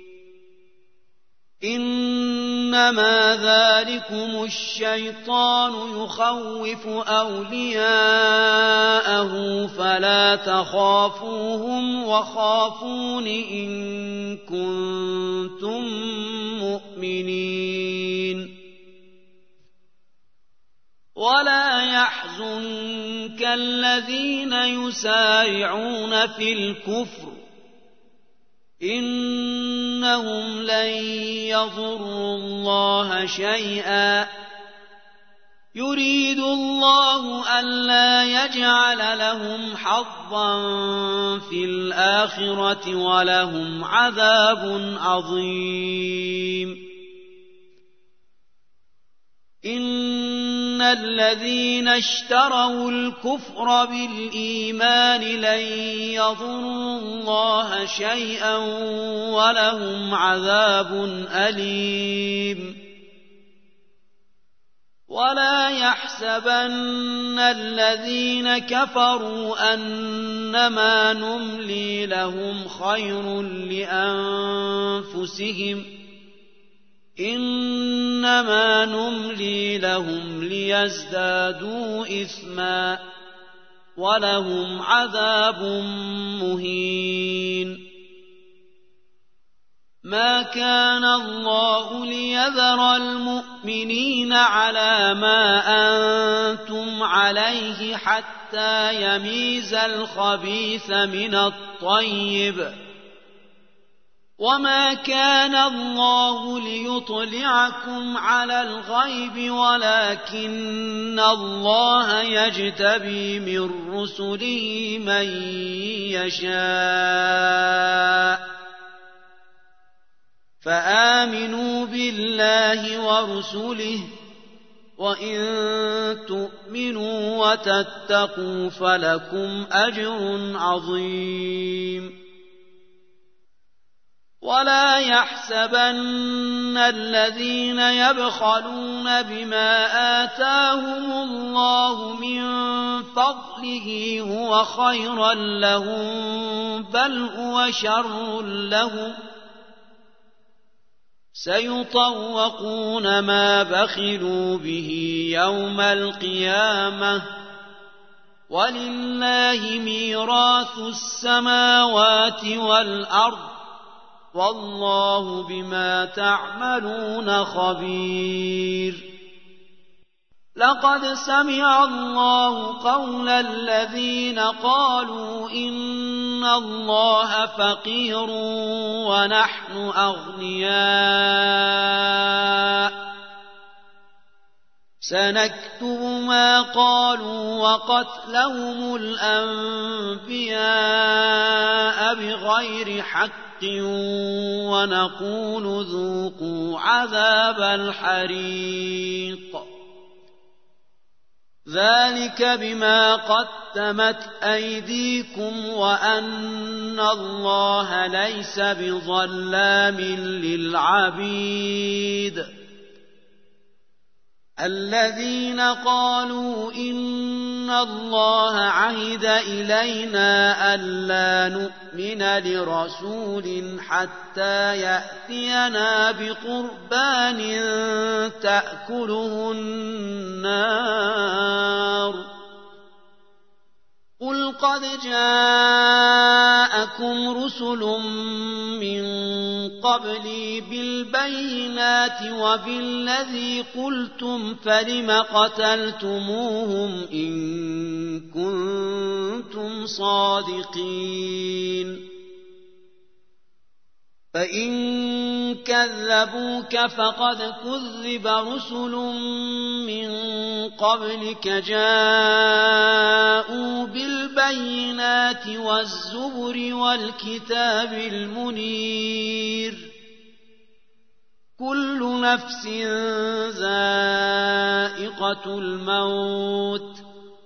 إنما ذلكم الشيطان يخوف أولياءه فلا تخافوهم وخافون إن كنتم مؤمنين ولا يحزنك الذين يسارعون في الكفر إنهم لن يضروا الله شيئا يريد الله ألا يجعل لهم حظا في الآخرة ولهم عذاب عظيم إن الذين اشتروا الكفر بالإيمان لن يضروا الله شيئا ولهم عذاب أليم ولا يحسبن الذين كفروا أنما نملي لهم خير لأنفسهم إنما نملي لهم ليزدادوا إثما ولهم عذاب مهين ما كان الله ليذر المؤمنين على ما أنتم عليه حتى يميز الخبيث من الطيب وما كان الله ليطلعكم على الغيب ولكن الله يجتبي من رسله من يشاء فآمنوا بالله ورسله وإن تؤمنوا وتتقوا فلكم أجر عظيم ولا يحسبن الذين يبخلون بما آتاهم الله من فضله هو خيرا لهم بل هو شر لهم سيطوقون ما بخلوا به يوم القيامة ولله ميراث السماوات والأرض والله بما تعملون خبير لقد سمع الله قول الذين قالوا إن الله فقير ونحن أغنياء سنكتب ما قالوا وقتلهم الأنبياء بغير حق ونقول ذوقوا عذاب الحريق ذلك بما قدمت أيديكم وأن الله ليس بظلام للعبيد الذين قالوا إن الله عهد إلينا ألا نؤمن لرسول حتى يأتينا بقربان تأكله النار قل قد جاءكم رسل من قبلي بالبينات وبالذي قلتم فلم قتلتموهم إن كنتم صادقين فإن كذبوك فقد كذب رسل من قبلك جاءوا بالبينات والزبر والكتاب المنير كل نفس ذائقة الموت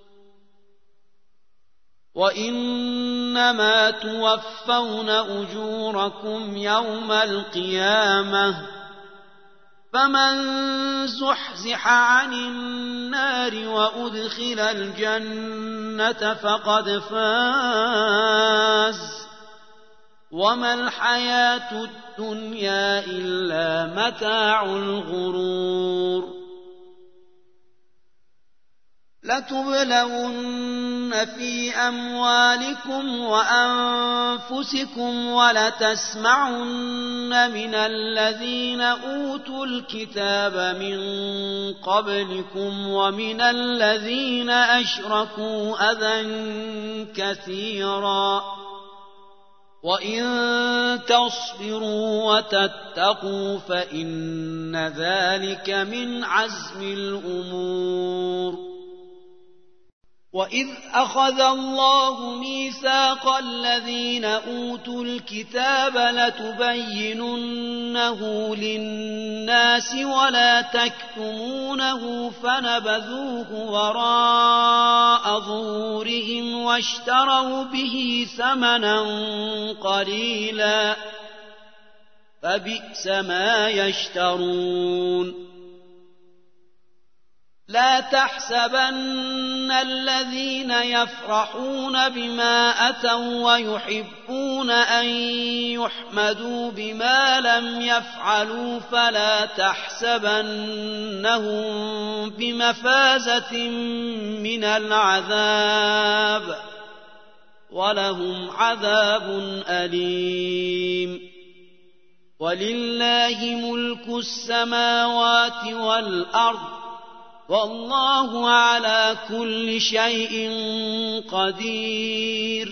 وإنما توفون أجوركم يوم القيامة فمن زحزح عن النار وأدخل الجنة فقد فاز وما الحياة الدنيا إلا متاع الغرور لتبلون في أموالكم وأنفسكم ولتسمعن من الذين أوتوا الكتاب من قبلكم ومن الذين أشركوا أذى كثيرا وإن تصبروا وتتقوا فإن ذلك من عزم الأمور وإذ أخذ الله ميثاق الذين أوتوا الكتاب لتبيننه للناس ولا تكتمونه فنبذوه وراء ظهورهم واشتروا به ثمنا قليلا فبئس ما يشترون لا تحسبن الذين يفرحون بما أتوا ويحبون أن يحمدوا بما لم يفعلوا فلا تحسبنهم بمفازة من العذاب ولهم عذاب أليم ولله ملك السماوات والأرض والله على كل شيء قدير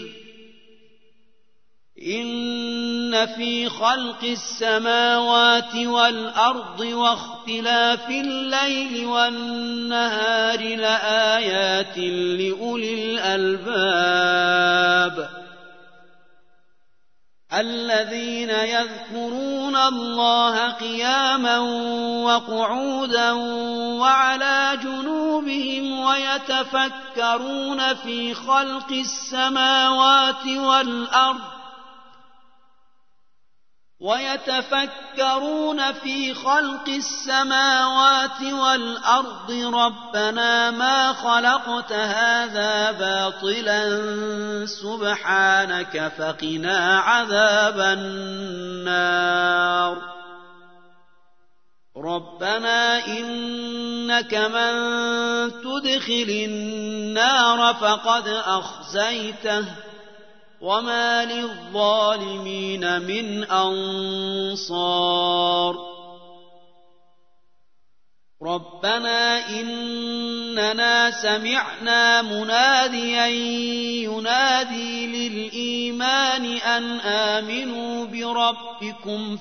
إن في خلق السماوات والأرض واختلاف الليل والنهار لآيات لأولي الألباب الذين يذكرون الله قياما وقعودا وعلى جنوبهم ويتفكرون في خلق السماوات والأرض ويتفكرون في خلق السماوات والأرض ربنا ما خلقت هذا باطلا سبحانك فقنا عذاب النار ربنا إنك من تدخل النار فقد أخزيته وما للظالمين من أنصار ربنا إننا سمعنا مناديا ينادي للإيمان أن آمنوا بربكم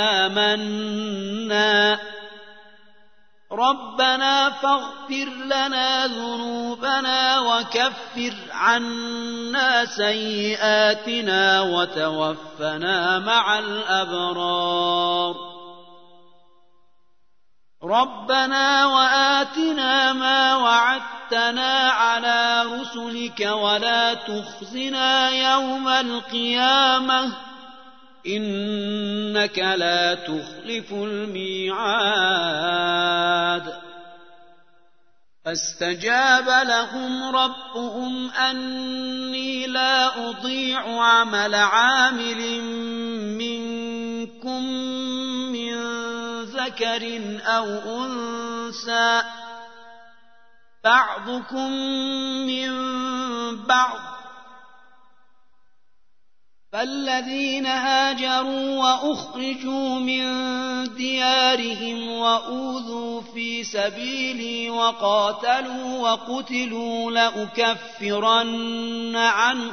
فآمنا ربنا فاغفر لنا ذنوبنا وكفر عنا سيئاتنا وتوفنا مع الأبرار ربنا وآتنا ما وعدتنا على رسلك ولا تخزنا يوم القيامة إنك لا تخلف الميعاد فاستجاب لهم ربهم أني لا أضيع عمل عامل منكم من ذكر أو أنثى بعضكم من بعض فالذين هاجروا وأخرجوا من ديارهم وأوذوا في سبيلي وقاتلوا وقتلوا لأكفرن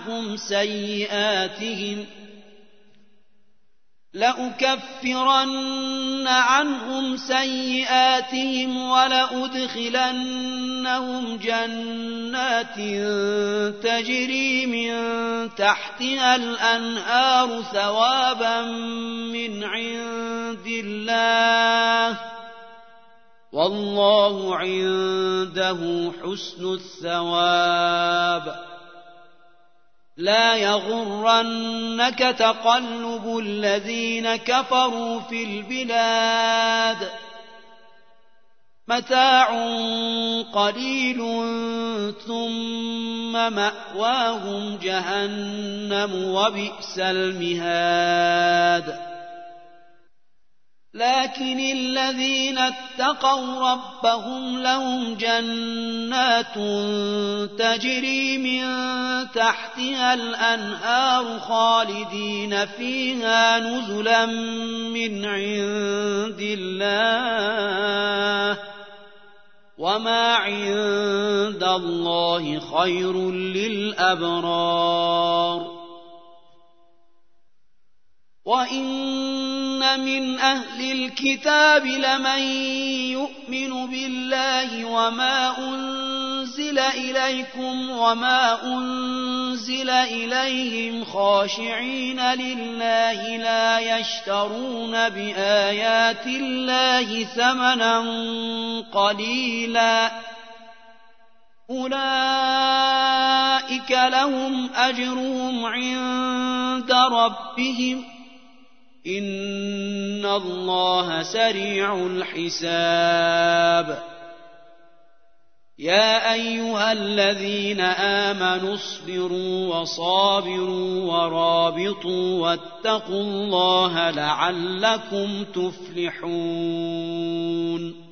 عنهم سيئاتهم ولأدخلنهم جنات تجري من تحتها الأنهار ثوابا من عند الله والله عنده حسن الثواب لا يغرنك تقلب الذين كفروا في البلاد متاع قليل ثم مأواهم جهنم وبئس المهاد لكن الذين اتقوا ربهم لهم جنات تجري من تحتها الأنهار خالدين فيها نزلا من عند الله وما عند الله خير للأبرار وإن من أهل الكتاب لمن يؤمن بالله وما أنزل إليكم وما أنزل إليهم خاشعين لله لا يشترون بآيات الله ثمنا قليلا أولئك لهم أجرهم عند ربهم إن الله سريع الحساب يا أيها الذين آمنوا اصبروا وصابروا ورابطوا واتقوا الله لعلكم تفلحون